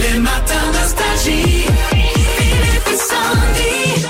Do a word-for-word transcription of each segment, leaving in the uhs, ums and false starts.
Les matins nostalgie. Philippe et Sandy.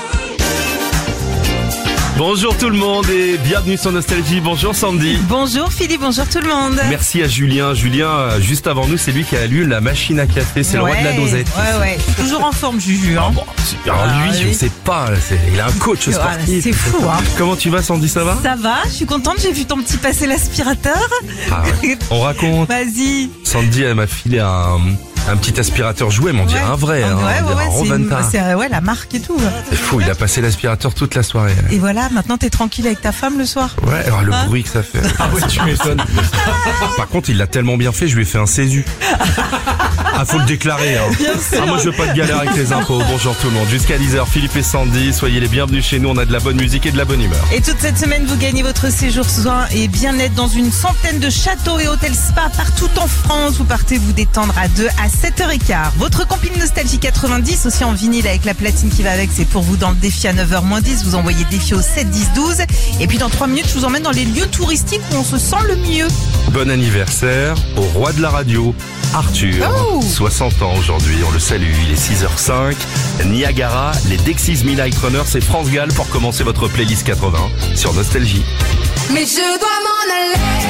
Bonjour tout le monde et bienvenue sur Nostalgie. Bonjour Sandy. Bonjour Philippe, bonjour tout le monde. Merci à Julien. Julien, juste avant nous, c'est lui qui a lu la machine à café. C'est ouais, le roi de la dosette. Ouais, ouais. Toujours en forme, Juju. Hein. Ah bon, alors lui, Ah, je oui. sais pas. C'est, il a un coach Voilà, sportif. c'est fou, hein. Comment tu vas Sandy, ça va? Ça va, je suis contente, j'ai vu ton petit passer l'aspirateur. Ah ouais. On raconte. Vas-y. Sandy, elle m'a filé un, un petit aspirateur jouet, mais on dirait Ouais. un vrai. Ah, hein, ouais, on ouais, dirait ouais, un c'est, une- Roventa. c'est euh, ouais, la marque et tout. C'est fou, il a passé l'aspirateur toute la soirée. Et voilà, maintenant t'es tranquille avec ta femme le soir. Ouais, alors le Hein bruit que ça fait. Ah oui, tu m'étonnes. Par contre, il l'a tellement bien fait, je lui ai fait un césu. Ah, faut le déclarer, hein. Bien sûr. Ah, moi, je veux pas de galère avec les impôts. Bonjour tout le monde. Jusqu'à dix heures, Philippe et Sandy, soyez les bienvenus chez nous. On a de la bonne musique et de la bonne humeur. Et toute cette semaine, vous gagnez votre séjour soins et bien-être dans une centaine de châteaux et hôtels spa partout en France. Vous partez vous détendre à deux à sept heures quinze. Votre compil Nostalgie quatre-vingt-dix, aussi en vinyle avec la platine qui va avec, c'est pour vous dans le défi à neuf heures moins dix. Vous envoyez défi au sept dix douze. Et puis dans trois minutes, je vous emmène dans les lieux touristiques où on se sent le mieux. Bon anniversaire au roi de la radio, Arthur. Oh. soixante ans aujourd'hui, on le salue. Il est six heures cinq. Niagara, les Dexys Midnight Runners et France Gall pour commencer votre playlist quatre-vingts sur Nostalgie. Mais je dois m'en aller.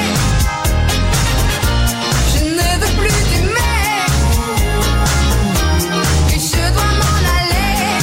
Je ne veux plus d'aimer. Et je dois m'en aller.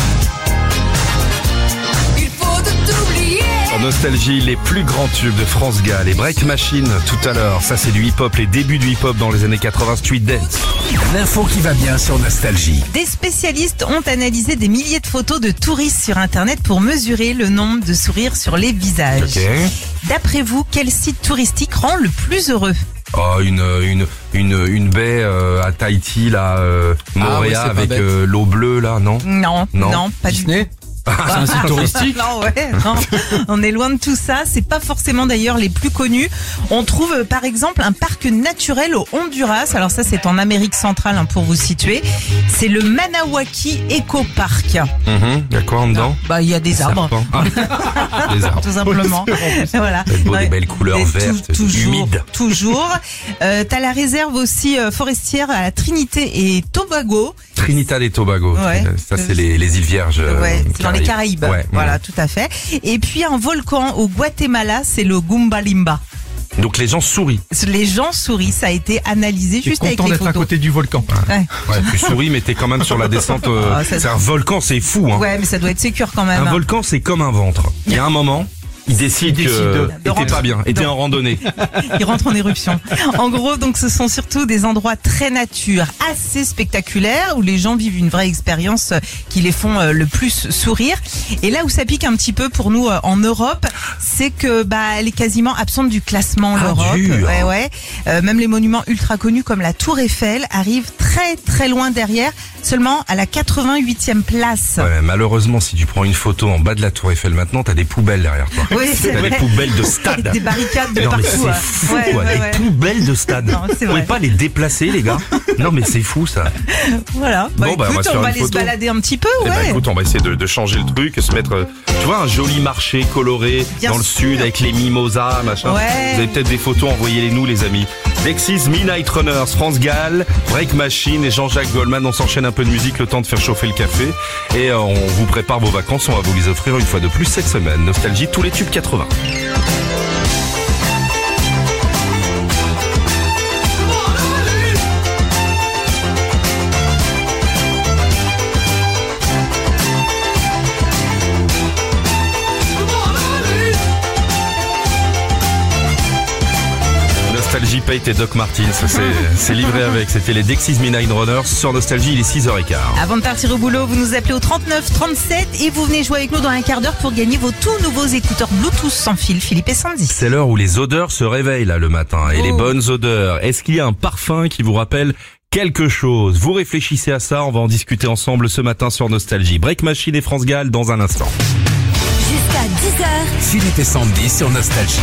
Il faut tout oublier. En Nostalgie, les plus grands tubes de France Gall et Break Machine tout à l'heure. Ça, c'est du hip-hop, les débuts du hip-hop dans les années quatre-vingts, Street Dance. L'info qui va bien sur Nostalgie. Des spécialistes ont analysé des milliers de photos de touristes sur Internet pour mesurer le nombre de sourires sur les visages. Ok. D'après vous, quel site touristique rend le plus heureux? Oh, une, une, une, une baie euh, à Tahiti, là, euh, Moorea, Ah ouais, c'est pas avec bête. euh, l'eau bleue, là, non? Non, Non. non, pas du tout. Disney. C'est un site touristique. Non, ouais, non. On est loin de tout ça. C'est pas forcément d'ailleurs les plus connus. On trouve euh, par exemple un parc naturel au Honduras. Alors ça, c'est en Amérique centrale hein, pour vous situer. C'est le Manawaki Eco Park. Mhm. Il y a quoi en dedans? Bah, il y a des arbres, Serpent. Ah, les arbres. tout simplement. Voilà. C'est beau, Ouais. des belles couleurs Et tou- vertes, toujours, humides. Toujours. Euh, t'as la réserve aussi euh, forestière à la Trinité et Tobago. Trinidad et Tobago. Ouais. Ça, c'est les, les îles Vierges. euh, Ouais, c'est dans les Caraïbes. Ouais. Voilà, Ouais. tout à fait. Et puis un volcan au Guatemala, c'est le Gumbalimba. Donc les gens sourient. Les gens sourient, ça a été analysé juste avec Content les d'être à photos. côté du volcan. Ouais. Ouais, tu souris, mais t'es quand même sur la descente. euh, Ah, ça- c'est un volcan, c'est fou. Hein. Ouais, mais ça doit être sécure quand même. Un hein. volcan, c'est comme un ventre. Il y a un moment, il décide Il que décide de- de et t'es rentrer. pas bien, et t'es en randonnée. Il rentre en éruption. En gros, donc, ce sont surtout des endroits très nature, assez spectaculaires, où les gens vivent une vraie expérience euh, qui les font euh, le plus sourire. Et là où ça pique un petit peu pour nous euh, en Europe, c'est que bah elle est quasiment absente du classement Ah, l'Europe. dur. Ouais, ouais. Euh, même les monuments ultra connus comme la Tour Eiffel arrivent très très loin derrière, seulement à la quatre-vingt-huitième place. Ouais, mais malheureusement, si tu prends une photo en bas de la Tour Eiffel maintenant, t'as des poubelles derrière toi. Oui, c'est T'as des vrai. poubelles de stade. Avec des barricades de Non mais partout. c'est ouais. fou Ouais, quoi, ouais, des ouais. poubelles de stade. Non, c'est Vous vrai. pouvez pas les déplacer les gars? Non mais c'est fou ça. Voilà. Bah, Bon, bah, on va écoute, se on faire va une aller se photo. balader un petit peu, Eh ouais. ben écoute, on va essayer de, de changer le truc, se mettre, euh, tu vois, un joli marché coloré Bien dans le sûr. sud avec les mimosas, machin. Ouais. Vous avez peut-être des photos, envoyez-les nous les amis. Dexys Midnight Runners, France Gall, Break Machine et Jean-Jacques Goldman. On s'enchaîne un peu de musique, le temps de faire chauffer le café. Et euh, on vous prépare vos vacances, on va vous les offrir une fois de plus cette semaine. Nostalgie, tous les tubes quatre-vingts. Nostalgie Pate et Doc Martins, c'est, c'est livré avec. C'était les Dexys Midnight Runners sur Nostalgie, il est six heures quinze. Avant de partir au boulot, vous nous appelez au trente-neuf trente-sept et vous venez jouer avec nous dans un quart d'heure pour gagner vos tout nouveaux écouteurs Bluetooth sans fil, Philippe et Sandy. C'est l'heure où les odeurs se réveillent là le matin. Et Oh. les bonnes odeurs. Est-ce qu'il y a un parfum qui vous rappelle quelque chose? Vous réfléchissez à ça, on va en discuter ensemble ce matin sur Nostalgie. Break Machine et France Gall dans un instant. Jusqu'à dix heures. Philippe et Sandy sur Nostalgie.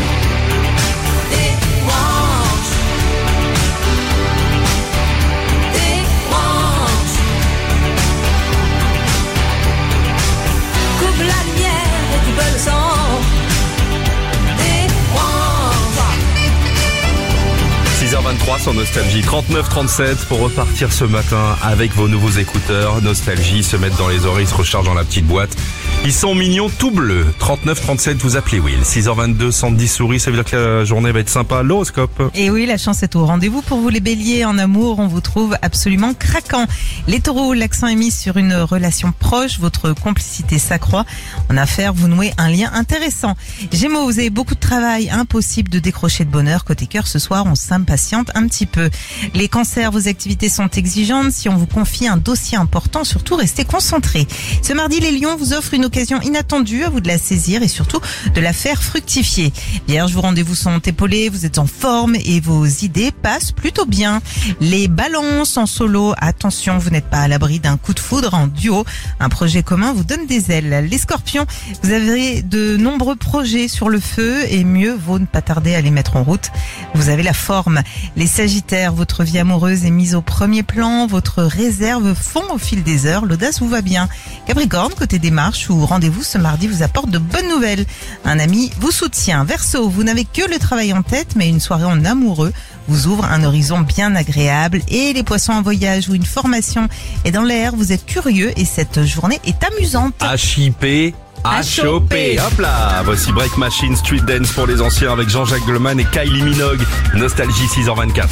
Coupe la lumière et tu peux le sang. six heures vingt-trois sur Nostalgie. trente-neuf trente-sept pour repartir ce matin avec vos nouveaux écouteurs. Nostalgie, se mettre dans les oreilles, se recharge dans la petite boîte. Ils sont mignons tout bleus. trente-neuf trente-sept, vous appelez Will. six heures vingt-deux, Sandy sourit, ça veut dire que la journée va être sympa. L'horoscope. Et oui, la chance est au rendez-vous pour vous les béliers. En amour, on vous trouve absolument craquant. Les taureaux, l'accent est mis sur une relation proche. Votre complicité s'accroît. En affaires, vous nouez un lien intéressant. Gémeaux, vous avez beaucoup de travail. Impossible de décrocher de bonheur. Côté cœur, ce soir, on s'impatiente un petit peu. Les cancers, vos activités sont exigeantes. Si on vous confie un dossier important, surtout restez concentrés. Ce mardi, les lions vous offrent une occasion inattendue. À vous de la saisir et surtout de la faire fructifier. Vierge, vos rendez-vous sont épaulés. Vous êtes en forme et vos idées passent plutôt bien. Les balances en solo, attention, vous n'êtes pas à l'abri d'un coup de foudre en duo. Un projet commun vous donne des ailes. Les scorpions, vous avez de nombreux projets sur le feu et mieux vaut ne pas tarder à les mettre en route. Vous avez la forme. Les sagittaires, votre vie amoureuse est mise au premier plan. Votre réserve fond au fil des heures. L'audace vous va bien. Capricorne, côté démarche ou rendez-vous ce mardi vous apporte de bonnes nouvelles. Un ami vous soutient. Verseau, vous n'avez que le travail en tête, mais une soirée en amoureux vous ouvre un horizon bien agréable. Et les poissons en voyage ou une formation est dans l'air, vous êtes curieux et cette journée est amusante. H I P à choper. Hop là, voici Break Machine Street Dance pour les anciens avec Jean-Jacques Goldman et Kylie Minogue. Nostalgie six heures vingt-quatre.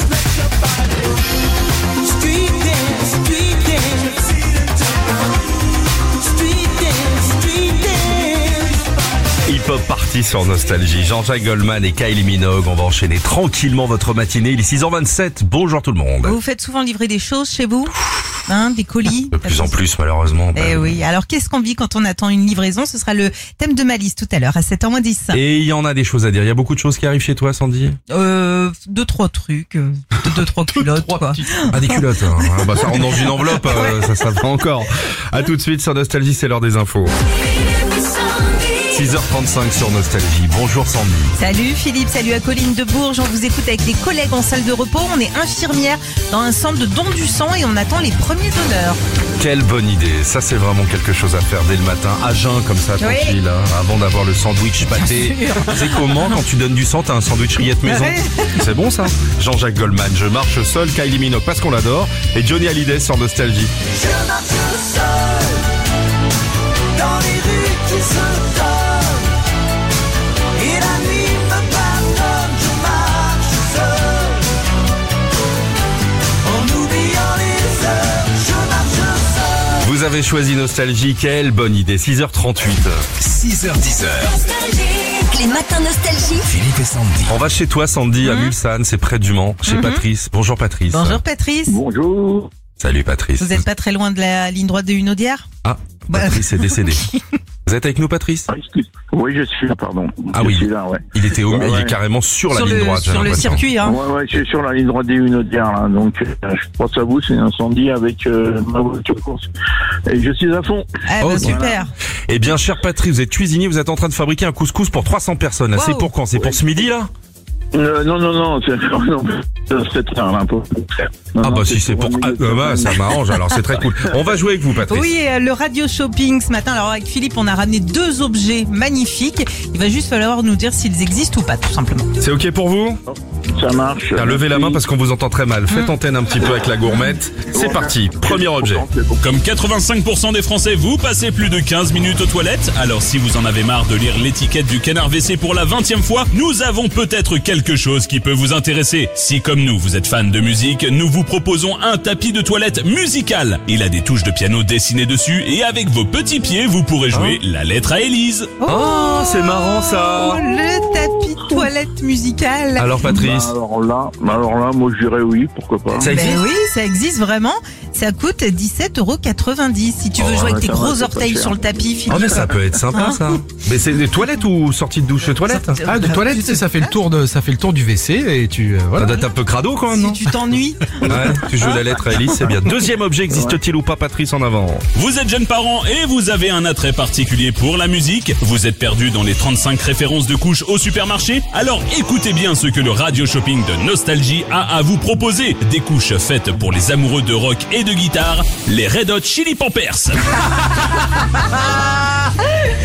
Hip-hop party sur Nostalgie. Jean-Jacques Goldman et Kylie Minogue. On va enchaîner tranquillement votre matinée. Il est six heures vingt-sept. Bonjour tout le monde. Vous faites souvent livrer des choses chez vous, hein, des colis. De plus en plus, malheureusement. Eh bah, oui. Alors, qu'est-ce qu'on vit quand on attend une livraison? Ce sera le thème de ma liste tout à l'heure à sept heures moins dix. Et il y en a des choses à dire. Il y a beaucoup de choses qui arrivent chez toi, Sandy. Euh, deux, trois trucs. euh, Deux, trois culottes, quoi. Ah, des culottes. Hein. Ah, bah, ça rentre dans une enveloppe. euh, ça, ça va encore. À tout de suite sur Nostalgie, c'est l'heure des infos. six heures trente-cinq sur Nostalgie. Bonjour Sandy. Salut Philippe, salut à Colline de Bourges. On vous écoute avec des collègues en salle de repos. On est infirmière dans un centre de don du sang et on attend les premiers donneurs. Quelle bonne idée. Ça, c'est vraiment quelque chose à faire dès le matin, à jeun comme ça, Oui. tranquille, hein, avant d'avoir le sandwich pâté. Bien sûr. C'est comment quand tu donnes du sang, t'as un sandwich rillette maison. Ouais. C'est bon ça. Jean-Jacques Goldman, Je marche seul, Kylie Minogue parce qu'on l'adore, et Johnny Hallyday sur Nostalgie. Je marche seul dans les rues qui se donnent et la nuit me pardonne. Je marche seul en oubliant les heures. Je marche seul. Vous avez choisi Nostalgie, quelle bonne idée. six heures trente-huit. six heures dix. Les matins nostalgie. Philippe et Sandy. On va chez toi Sandy, à Mulsanne, c'est près du Mans, chez Patrice. Bonjour Patrice. Bonjour Patrice. Bonjour. Salut Patrice. Vous n'êtes pas très loin de la ligne droite de Hunaudière? Ah, Bah. Patrice est décédé. Vous êtes avec nous Patrice? Ah, excuse. Oui, je suis là, pardon. Ah je oui. suis là, ouais. Il était au, Ouais, il est ouais. carrément sur la Sur ligne le, droite. j'ai sur le l'impression. circuit, hein. Ouais, ouais, je suis sur la ligne droite des Hunaudières, là. Donc, euh, je pense à vous, c'est un incendie avec euh, ma voiture de course. Et je suis à fond. Ah bah Ok. super. Eh bien, cher Patrice, vous êtes cuisinier, vous êtes en train de fabriquer un couscous pour trois cents personnes. Là, Wow. c'est pour quand? C'est pour ce midi, là? Euh, non, non, non, c'est non, c'est très là, pour faire. Non, Ah non, bah si c'est pour... un Ah, milieu de bah, ça semaine. m'arrange, alors c'est très cool. On va jouer avec vous, Patrice. Oui, euh, le radio shopping ce matin. Alors avec Philippe, on a ramené deux objets magnifiques. Il va juste falloir nous dire s'ils existent ou pas, tout simplement. C'est ok pour vous? Ça marche. Tiens, levez la main Merci. parce qu'on vous entend très mal. Faites antenne un petit peu avec la gourmette. C'est parti. Premier objet. Comme quatre-vingt-cinq pour cent des Français, vous passez plus de quinze minutes aux toilettes. Alors si vous en avez marre de lire l'étiquette du canard W C pour la vingtième fois, nous avons peut-être quelque chose qui peut vous intéresser. Si comme nous, vous êtes fan de musique, nous vous proposons un tapis de toilette musical. Il a des touches de piano dessinées dessus et avec vos petits pieds, vous pourrez jouer la lettre à Élise. Oh, c'est marrant Oh, ça. le tapis de toilette musical. Alors Bah, Patrice, alors là, bah, alors là, moi, je dirais oui, pourquoi pas. ça Ben existe? oui, ça existe vraiment. Ça coûte dix-sept euros quatre-vingt-dix. Si tu veux Oh, jouer avec ouais, tes ça va, gros c'est pas orteils cher. sur le tapis, Philippe. Oh mais ça peut être sympa Hein ça. Mais c'est des toilettes ou sortie de douche? Toilettes? Ah, de toilette, tu sais, ça fait le tour de, ça fait le tour du W C et tu, euh, Ça voilà. doit être un peu crado quand même, Si non? tu t'ennuies. Ouais, tu joues la lettre à Élise, c'est bien. Deuxième objet, existe-t-il ou pas, Patrice, en avant? Vous êtes jeune parent et vous avez un attrait particulier pour la musique. Vous êtes perdu dans les trente-cinq références de couches au supermarché. Alors écoutez bien ce que le radio shopping de Nostalgie a à vous proposer. Des couches faites pour les amoureux de rock et de guitare, les Red Hot Chili Peppers.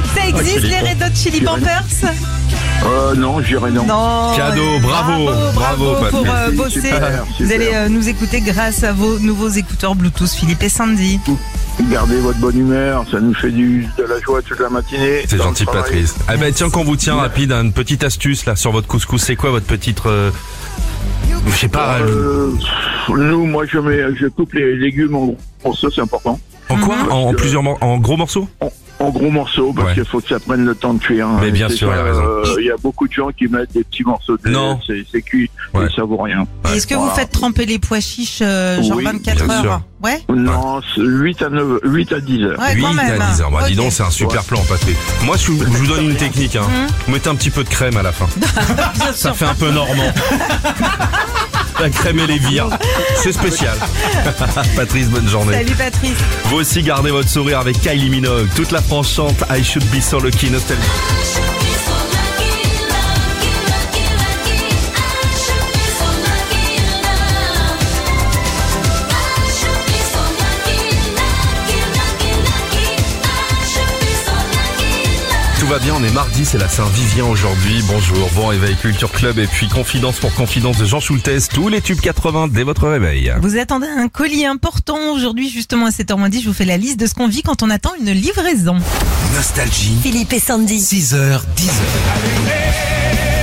Ça existe, les Red Hot Chili Peppers? Euh, non, j'irai non. Non. Cadeau, bravo, bravo, bravo, pour Patrick. euh, bosser. Super, Vous super. allez euh, nous écouter grâce à vos nouveaux écouteurs Bluetooth Philippe et Sandy. Gardez votre bonne humeur, ça nous fait du, de la joie toute la matinée. C'est Dans le gentil, travail. Patrice. Eh ben, tiens, qu'on vous tient rapide, une petite astuce là sur votre couscous. C'est quoi votre petite, euh, je sais pas, Euh, nous, moi, je mets, je coupe les légumes en gros morceaux, c'est important. en quoi, en, en plusieurs, mor- en gros morceaux. En, en gros morceaux, parce Ouais. qu'il faut que ça prenne le temps de cuire. hein. Mais bien C'est sûr, pas, il a raison. euh, Il y a beaucoup de gens qui mettent des petits morceaux de Non. c'est, c'est cuit Ouais. et ça vaut rien. Et Est-ce que vous Voilà. faites tremper les pois chiches euh, genre Oui, vingt-quatre bien heures? sûr. Ouais. Non, c'est huit à neuf, huit à dix heures. Ouais, huit quand même. à dix heures. Bah, dis Ok. donc, c'est un super plan, Patrick. Moi, je, vous- je vous donne une technique. Hein. Vous mettez un petit peu de crème à la fin. Bien Ça sûr. fait un peu normand. La crème et les vires. C'est spécial. Patrice, bonne journée. Salut Patrice. Vous aussi, gardez votre sourire avec Kylie Minogue. Toute la France chante I Should Be So Lucky, nostalgie. Tout va bien, on est mardi, c'est la Saint-Vivien aujourd'hui. Bonjour, bon réveil Culture Club et puis Confidence pour Confidence de Jean Schultes. Tous les tubes quatre-vingts dès votre réveil. Vous attendez un colis important aujourd'hui, justement à sept heures moins dix. Je vous fais la liste de ce qu'on vit quand on attend une livraison. Nostalgie. Philippe et Sandy. six heures, dix heures.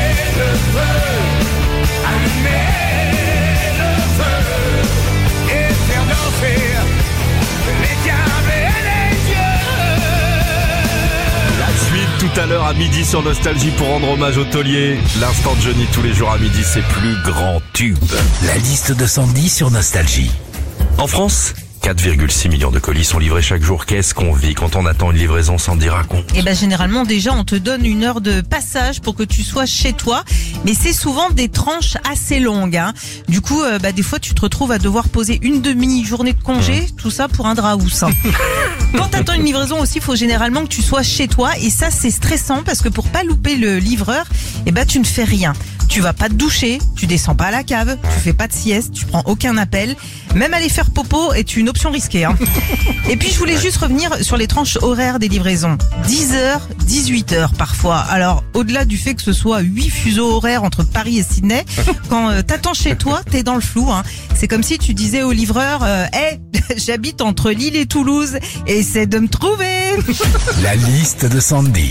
La suite tout à l'heure à midi sur Nostalgie pour rendre hommage au taulier. L'instant de Johnny tous les jours à midi, ses plus grands tubes. La liste de Sandy sur Nostalgie. En France, quatre virgule six millions de colis sont livrés chaque jour. Qu'est-ce qu'on vit quand on attend une livraison? Sandy raconte. Et ben généralement déjà on te donne une heure de passage pour que tu sois chez toi, mais c'est souvent des tranches assez longues. Hein. Du coup, euh, bah, des fois tu te retrouves à devoir poser une demi-journée de congé, tout ça pour un draous. Hein. Quand t'attends une livraison aussi, il faut généralement que tu sois chez toi, et ça c'est stressant parce que pour pas louper le livreur, et ben tu ne fais rien. Tu vas pas te doucher, tu descends pas à la cave, tu fais pas de sieste, tu prends aucun appel. Même aller faire popo est une option risquée. Hein. Et puis je voulais juste revenir sur les tranches horaires des livraisons. dix heures, dix-huit heures parfois. Alors au-delà du fait que ce soit huit fuseaux horaires entre Paris et Sydney, quand euh, t'attends chez toi, t'es dans le flou. Hein. C'est comme si tu disais au livreur euh, hey, j'habite entre Lille et Toulouse, essaie de me trouver. La liste de Sandy.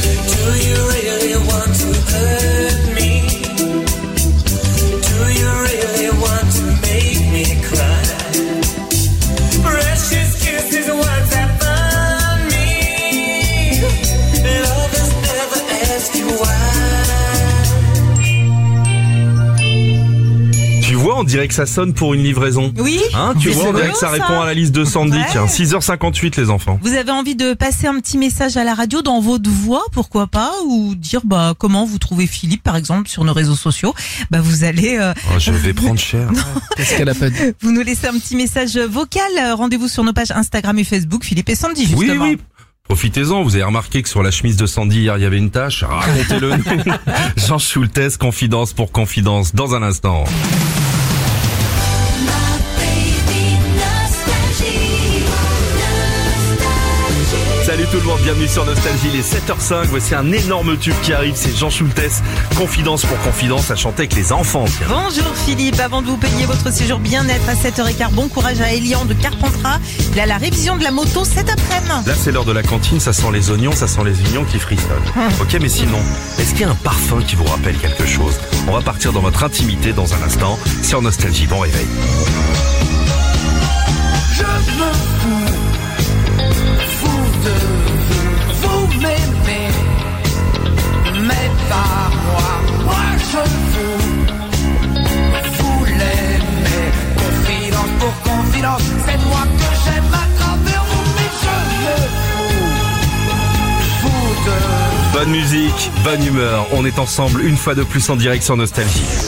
Tu vois, on dirait que ça sonne pour une livraison. Oui. Hein, tu Mais vois, on c'est dirait beau, que ça ça. répond à la liste de Sandy. Ouais. Tiens, six heures cinquante-huit les enfants. Vous avez envie de passer un petit message à la radio dans votre voix, pourquoi pas, ou dire bah comment vous trouvez Philippe par exemple sur nos réseaux sociaux. Bah vous allez euh, Oh, je vais prendre cher. Qu'est-ce qu'elle a pas dit? vous nous laissez un petit message vocal. Euh, Rendez-vous sur nos pages Instagram et Facebook Philippe et Sandy Oui, justement. oui. Profitez-en, vous avez remarqué que sur la chemise de Sandy hier il y avait une tache. Racontez-le. Jean Schultes, Confidence pour Confidence dans un instant. Salut tout le monde, bienvenue sur Nostalgie, il est sept heures cinq, voici un énorme tube qui arrive, c'est Jean Schultes, Confidence pour Confidence, à chanter avec les enfants. Tiens. Bonjour Philippe, avant de vous payer votre séjour bien-être à sept heures quinze, bon courage à Elian de Carpentras. Il a la révision de la moto cet après-midi. Là c'est l'heure de la cantine, ça sent les oignons, ça sent les oignons qui frissonnent. Ok, mais sinon, est-ce qu'il y a un parfum qui vous rappelle quelque chose? On va partir dans votre intimité dans un instant sur Nostalgie, bon réveil. Je me fous, fous de vous m'aimez, mais pas moi, moi je vous, vous l'aimez. Confidence pour confidence, c'est moi que j'aime à travers vous, mais je me fous, fous de Bonne musique, bonne humeur, on est ensemble une fois de plus en direct sur Nostalgie.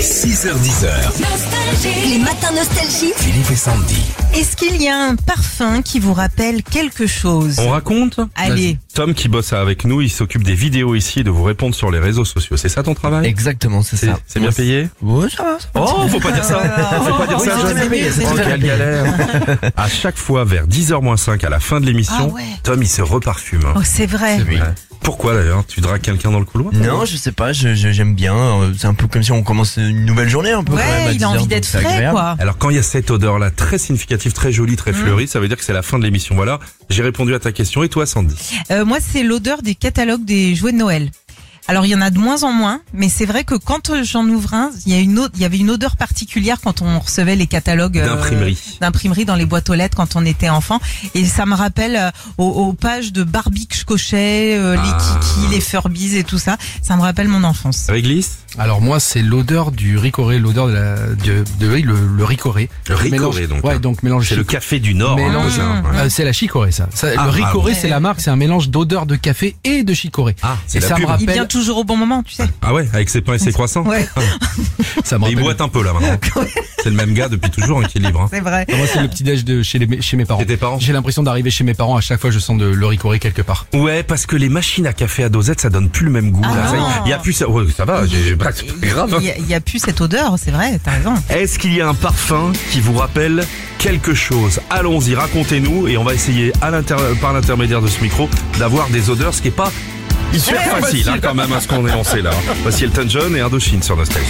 six heures dix. Nostalgie. Les matins nostalgie. Philippe et Sandy. Est-ce qu'il y a un parfum qui vous rappelle quelque chose? On raconte? Allez. Tom qui bosse avec nous, il s'occupe des vidéos ici et de vous répondre sur les réseaux sociaux. C'est ça ton travail? Exactement, c'est C'est ça. c'est bien payé? Ouais, ça va. Oh, faut pas dire ça. Faut pas dire Oui, ça. c'est Johnny. mieux, c'est Oh, mieux. quelle galère. À chaque fois, vers dix heures moins cinq, à la fin de l'émission, Ah ouais. Tom, il se reparfume. Oh, c'est vrai. Ouais. Pourquoi d'ailleurs? Tu dragues quelqu'un dans le couloir? Non, je sais pas, je- je- j'aime bien. euh, C'est un peu comme si on commence une nouvelle journée, un peu. quand même, à Ouais, il dix a heures, envie donc d'être c'est frais, agréable. quoi. Alors quand il y a cette odeur-là, très significative, très jolie, très fleurie, ça veut dire que c'est la fin de l'émission. Voilà, j'ai répondu à ta question. Et toi, Sandy? Euh, moi, c'est l'odeur des catalogues des jouets de Noël. Alors, il y en a de moins en moins, mais c'est vrai que quand euh, j'en ouvre un, il y a une autre, il y avait une odeur particulière quand on recevait les catalogues euh, D'imprimerie. d'imprimerie dans les boîtes aux lettres quand on était enfant, et ça me rappelle euh, aux, aux pages de Barbie que je cochais, euh, Ah. les Kiki, les Furbies et tout ça. Ça me rappelle mon enfance. Réglisse? Alors moi, c'est l'odeur du ricoré, l'odeur de la, de, de oui, le, le ricoré. Le ricoré, Mélange- donc. Ouais, donc mélange. C'est le café du Nord. hein, Mélange. c'est ça, ouais. Euh, c'est la chicorée, ça. Ça, Ah, le ricoré, ah, c'est la marque, c'est un mélange d'odeur de café et de chicorée. Ah, c'est Et la ça pub. me Il rappelle. vient toujours au bon moment, tu sais. Ah ouais, avec ses pains et ses croissants. Ouais, Ça me Mais il rappelle. boite un peu là maintenant. C'est le même gars depuis toujours hein, qui livre. Hein. c'est vrai. Moi, c'est le petit déj de chez les, chez mes parents. Chez tes parents? J'ai l'impression d'arriver chez mes parents à chaque fois, je sens de le ricoré quelque part. Ouais, parce que les machines à café à dosette, ça donne plus le même goût. Ah là. Ça y est, non. il y a plus ça. Ouais, ça va, j'ai j'ai pas c'est pas grave. Il y a- il y a plus cette odeur, c'est vrai, t'as raison. Est-ce qu'il y a un parfum qui vous rappelle quelque chose? Allons-y, racontez-nous et on va essayer à l'inter... par l'intermédiaire de ce micro d'avoir des odeurs, ce qui est pas hyper facile hein, quand même à ce qu'on est lancé là. Voici Elton John et Indochine sur Nostalgie.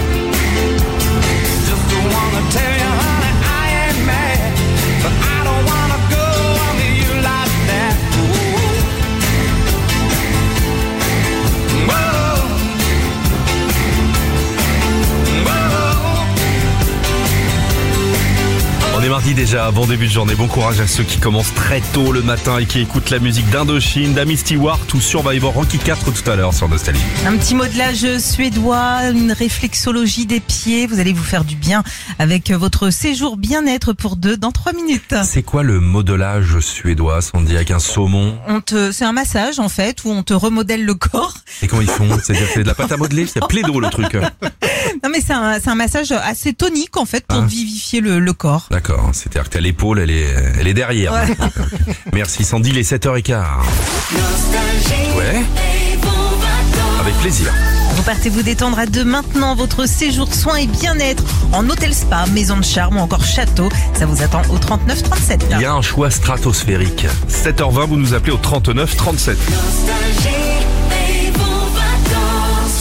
On est mardi déjà, bon début de journée, bon courage à ceux qui commencent très tôt le matin et qui écoutent la musique d'Indochine, d'Amy Stewart ou Survivor Rocky quatre tout à l'heure sur Nostalgie. Un petit modelage suédois, une réflexologie des pieds. Vous allez vous faire du bien avec votre séjour bien-être pour deux dans trois minutes. C'est quoi le modelage suédois, Sandy, avec un saumon? On te, c'est un massage en fait où on te remodèle le corps. Et comment ils font? C'est-à-dire que c'est de la pâte à modeler? C'est plaido le truc. Non mais c'est un, c'est un massage assez tonique en fait pour Ah. vivifier le, le corps. D'accord, c'est-à-dire que t'as l'épaule, elle est, elle est derrière. Ouais. Merci Sandy, les sept heures quinze. Nostalgie. Ouais, Et vos vacances. avec plaisir. Vous partez vous détendre à deux maintenant. Votre séjour soins et bien-être en hôtel spa, maison de charme ou encore château. Ça vous attend au trente-neuf trente-sept. Il y a un choix stratosphérique. sept heures vingt, vous nous appelez au trente-neuf trente-sept. Nostalgie. Et vos vacances.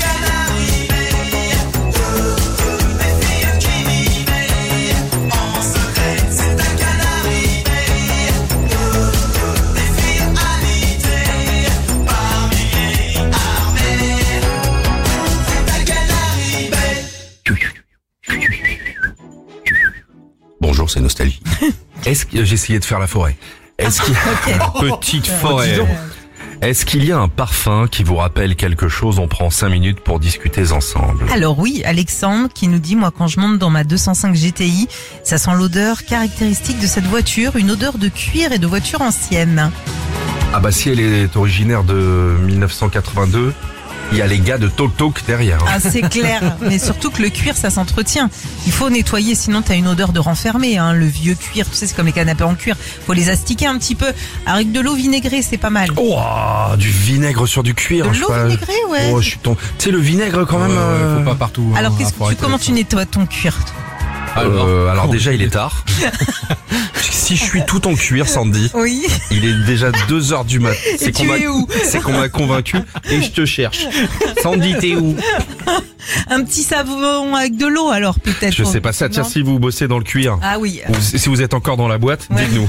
Bonjour, c'est Nostalgie. Est-ce que j'ai essayé de faire la forêt? Est-ce qu'il y a une petite forêt? Est-ce qu'il y a un parfum qui vous rappelle quelque chose? On prend cinq minutes pour discuter ensemble. Alors oui, Alexandre qui nous dit, moi quand je monte dans ma deux cent cinq G T I, ça sent l'odeur caractéristique de cette voiture, une odeur de cuir et de voiture ancienne. Ah bah si elle est originaire de mille neuf cent quatre-vingt-deux, il y a les gars de Talk Talk derrière. hein. Ah c'est clair, mais surtout que le cuir ça s'entretient. Il faut nettoyer sinon t'as une odeur de renfermé, hein. Le vieux cuir, tu sais c'est comme les canapés en cuir, faut les astiquer un petit peu. Avec de l'eau vinaigrée c'est pas mal. Oh, du vinaigre sur du cuir. De je l'eau sais pas. vinaigrée, ouais. Oh, je suis ton... Tu sais le vinaigre quand même. Ouais, ouais, euh, faut pas partout. Alors hein, qu'est-ce faut que tu, arrêter comment avec tu nettoies ton cuir? euh, alors Oh, déjà il est tard. Si je suis tout en cuir, Sandy, Oui. il est déjà deux heures du mat. C'est Et qu'on tu m'a- es où? C'est qu'on m'a convaincu et je te cherche. Sandy, t'es où? Un petit savon avec de l'eau alors peut-être. Je sais pas ça. Tiens, Non. si vous bossez dans le cuir, Ah oui. ou si vous êtes encore dans la boîte, Ouais. dites-nous.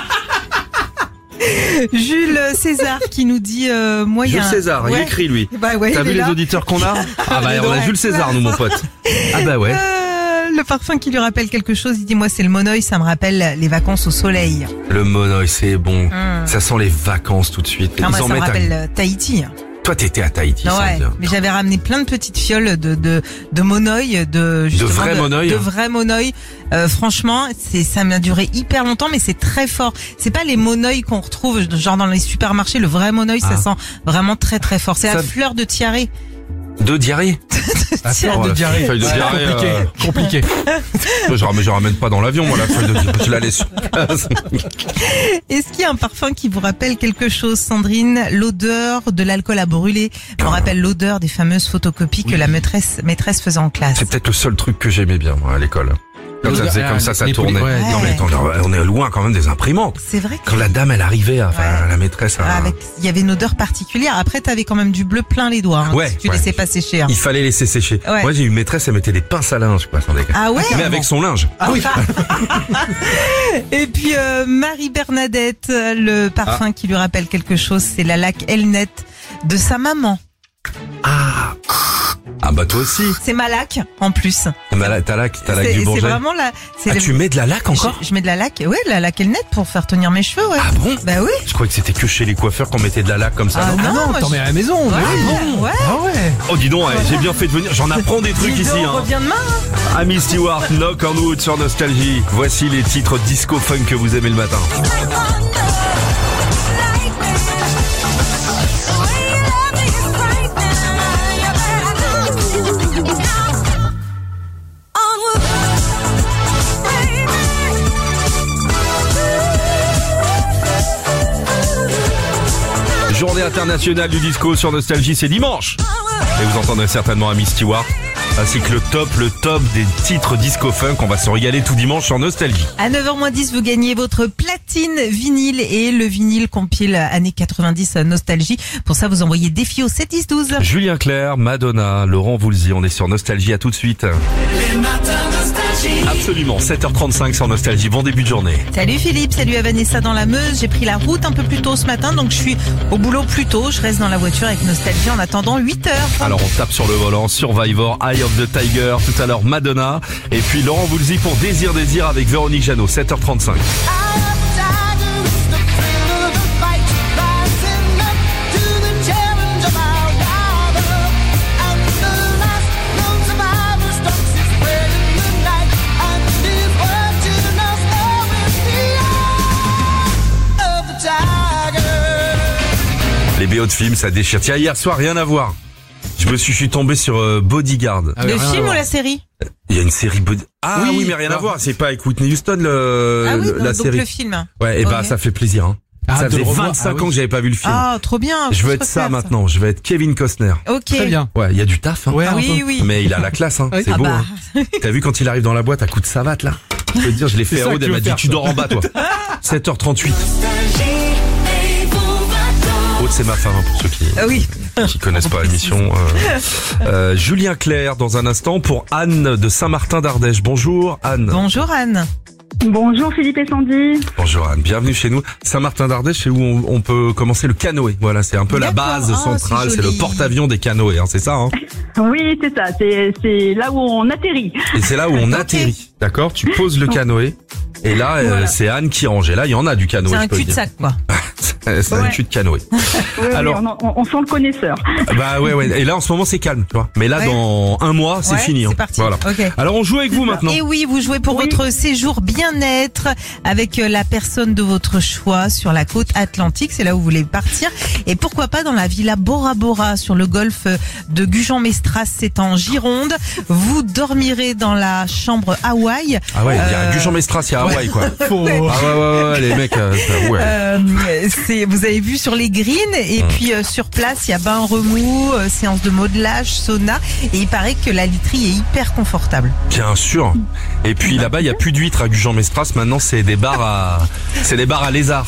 Jules César qui nous dit euh, moi il y a Jules un- César, il Ouais. écrit lui. Bah ouais, T'as il vu est les là. auditeurs qu'on a? Ah bah Dis on a donc. Jules César nous mon pote. Ah bah ouais. Euh, le parfum qui lui rappelle quelque chose, il dit moi c'est le monoeil, ça me rappelle les vacances au soleil. Le monoeil c'est bon. Hum. Ça sent les vacances tout de suite. Non, Ils moi, en ça me mettent un- rappelle euh, Tahiti. Toi t'étais à Tahiti, Ouais, Sandy. mais j'avais ramené plein de petites fioles de de de monoeil, de justement, vrai monoeil de vrai monoeil. Euh, franchement, c'est ça m'a duré hyper longtemps, mais c'est très fort. C'est pas les monoeils qu'on retrouve genre dans les supermarchés. Le vrai monoeil, Ah. ça sent vraiment très très fort. C'est Ça- la fleur de tiare. Deux diarrhées. À faire de la diarrhée. feuille de Ouais, diarrhée, compliqué. euh, Compliqué. Je ramène, je ramène pas dans l'avion, moi, la feuille de diarrhée. Je la laisse sur place. Est-ce qu'il y a un parfum qui vous rappelle quelque chose, Sandrine? L'odeur de l'alcool à brûler me rappelle l'odeur des fameuses photocopies que la maîtresse, maîtresse faisait en classe. C'est peut-être le seul truc que j'aimais bien, moi, à l'école. Quand ça faisait comme ça, ça Les poly- tournait. ouais, Non, mais attends, on est loin quand même des imprimantes. C'est vrai que Quand la dame, elle arrivait, enfin, Ouais. la maîtresse, Ah, à- avec, il y avait une odeur particulière. Après, t'avais quand même du bleu plein les doigts. Hein, Ouais, si tu ouais. laissais pas sécher. Hein. il fallait laisser sécher. Ouais. Moi, j'ai eu une maîtresse, elle mettait des pinces à linge, quoi, sans déconner. Ah ouais. Mais avec son linge. Ah oui. Et puis euh, Marie Bernadette, euh, le parfum qui lui rappelle quelque chose, c'est la laque Elnet de sa maman. Ah. Ah, bah, toi aussi. C'est ma laque en plus. Bah, là, t'as la, t'as la C'est du c'est Bourget. vraiment la. c'est Ah, le- tu mets de la laque encore? je, je mets de la laque, ouais, la laque Elnet pour faire tenir mes cheveux, ouais. Ah bon? Bah oui. Je croyais que c'était que chez les coiffeurs qu'on mettait de la laque comme ça. Ah non non, Ah non, moi, t'en je- mets à la maison. Ouais, mais oui. ouais. Ah ouais. Oh, dis donc, ouais, j'ai bien fait de venir. J'en apprends des trucs Dis ici, donc, hein. reviens demain. hein. Amy Stewart, Knock on Wood sur Nostalgie. Voici les titres disco funk que vous aimez le matin. Journée internationale du disco sur Nostalgie, c'est dimanche. Et vous entendrez certainement Amy Stewart, ainsi que le top, le top des titres disco funk. On va se régaler tout dimanche sur Nostalgie. À neuf heures moins dix, vous gagnez votre platine vinyle et le vinyle compile années quatre-vingt-dix Nostalgie. Pour ça, vous envoyez défi au sept dix douze. Julien Clerc, Madonna, Laurent Voulzy, on est sur Nostalgie, à tout de suite. Les matins nostalgie. Absolument, sept heures trente-cinq sur Nostalgie, bon début de journée. Salut Philippe, salut à Vanessa dans la Meuse. J'ai pris la route un peu plus tôt ce matin, donc je suis au boulot plus tôt. Je reste dans la voiture avec Nostalgie en attendant huit heures. Alors on tape sur le volant, Survivor, Eye of the Tiger, tout à l'heure Madonna, et puis Laurent Voulzy pour Désir Désir avec Véronique Jeannot, sept heures trente-cinq. Les B O de films, ça déchire. Tiens, hier soir, rien à voir. Je me suis, je suis tombé sur euh, Bodyguard. Ah ouais, Le rien à film ou voir. la série? Il y a une série Body... Ah oui, Oui, mais rien à bah. voir. C'est pas avec Whitney Houston le, Ah oui, le- donc, la donc série. le film. Ouais, et bah Ok. ça fait plaisir. Hein. Ah, ça de faisait le revoir. vingt-cinq Ah ans oui. que j'avais pas vu le film. Ah, trop bien. je veux faut être se ça refaire, maintenant. Je veux être Kevin Costner. Ok. Très bien. Ouais, il y a du taf. Hein. Ouais, un Oui, peu. oui. Mais il a la classe. Hein. Oui. C'est Ah beau. bah. Hein. T'as vu quand il arrive dans la boîte à coup de savate là? Je peux te dire, je l'ai fait C'est à ça Aude, que elle tu m'a veux dit faire, tu ça. dors en bas toi. sept heures trente-huit. Nostalgie et vos vacances. Aude, c'est ma femme hein, pour ceux qui Ah oui. qui connaissent pas l'émission. Euh, euh, Julien Clerc dans un instant pour Anne de Saint-Martin d'Ardèche. Bonjour Anne. Bonjour Anne. Bonjour Philippe et Sandy. Bonjour Anne, bienvenue chez nous. Saint-Martin d'Ardèche, c'est où on, on peut commencer le canoë. Voilà, c'est un peu la D'accord. base Ah, centrale, c'est c'est le joli. porte-avions des canoës, hein, c'est ça. Hein Oui, c'est ça, c'est c'est là où on atterrit. et c'est là où on Ok. atterrit, d'accord? Tu poses le canoë et là, euh, Voilà. c'est Anne qui range. Et là, il y en a du canoë. C'est je un peux le dire. cul-de-sac, quoi. C'est un Ouais. cul de canoë. Oui, oui, Alors- on, on- on sent le connaisseur. Bah ouais, ouais. Et là, en ce moment, c'est calme, tu vois. Mais là, Ouais. dans un mois, c'est Ouais, fini. hein. c'est parti. Voilà. Ok. Alors, on joue avec vous maintenant. Et oui, vous jouez pour Oui. votre séjour bien-être avec euh, la personne de votre choix sur la côte atlantique. C'est là où vous voulez partir. Et pourquoi pas dans la villa Bora Bora sur le golfe de Gujan-Mestras. C'est en Gironde. Vous dormirez dans la chambre Hawaï. Ah ouais, il y a Euh, Gujan-Mestras, il y a Hawaï, quoi. Faux. Ah ouais, ouais, ouais, les mecs, euh, ça- ouais. Euh, c'est, vous avez vu sur les greens et Hum. puis euh, sur place il y a bain remous, euh, séance de modelage, sauna et il paraît que la literie est hyper confortable. Bien sûr. Et puis là-bas, il y a plus d'huîtres à Gujan-Mestras. Maintenant, c'est des bars à, c'est des bars à lézards.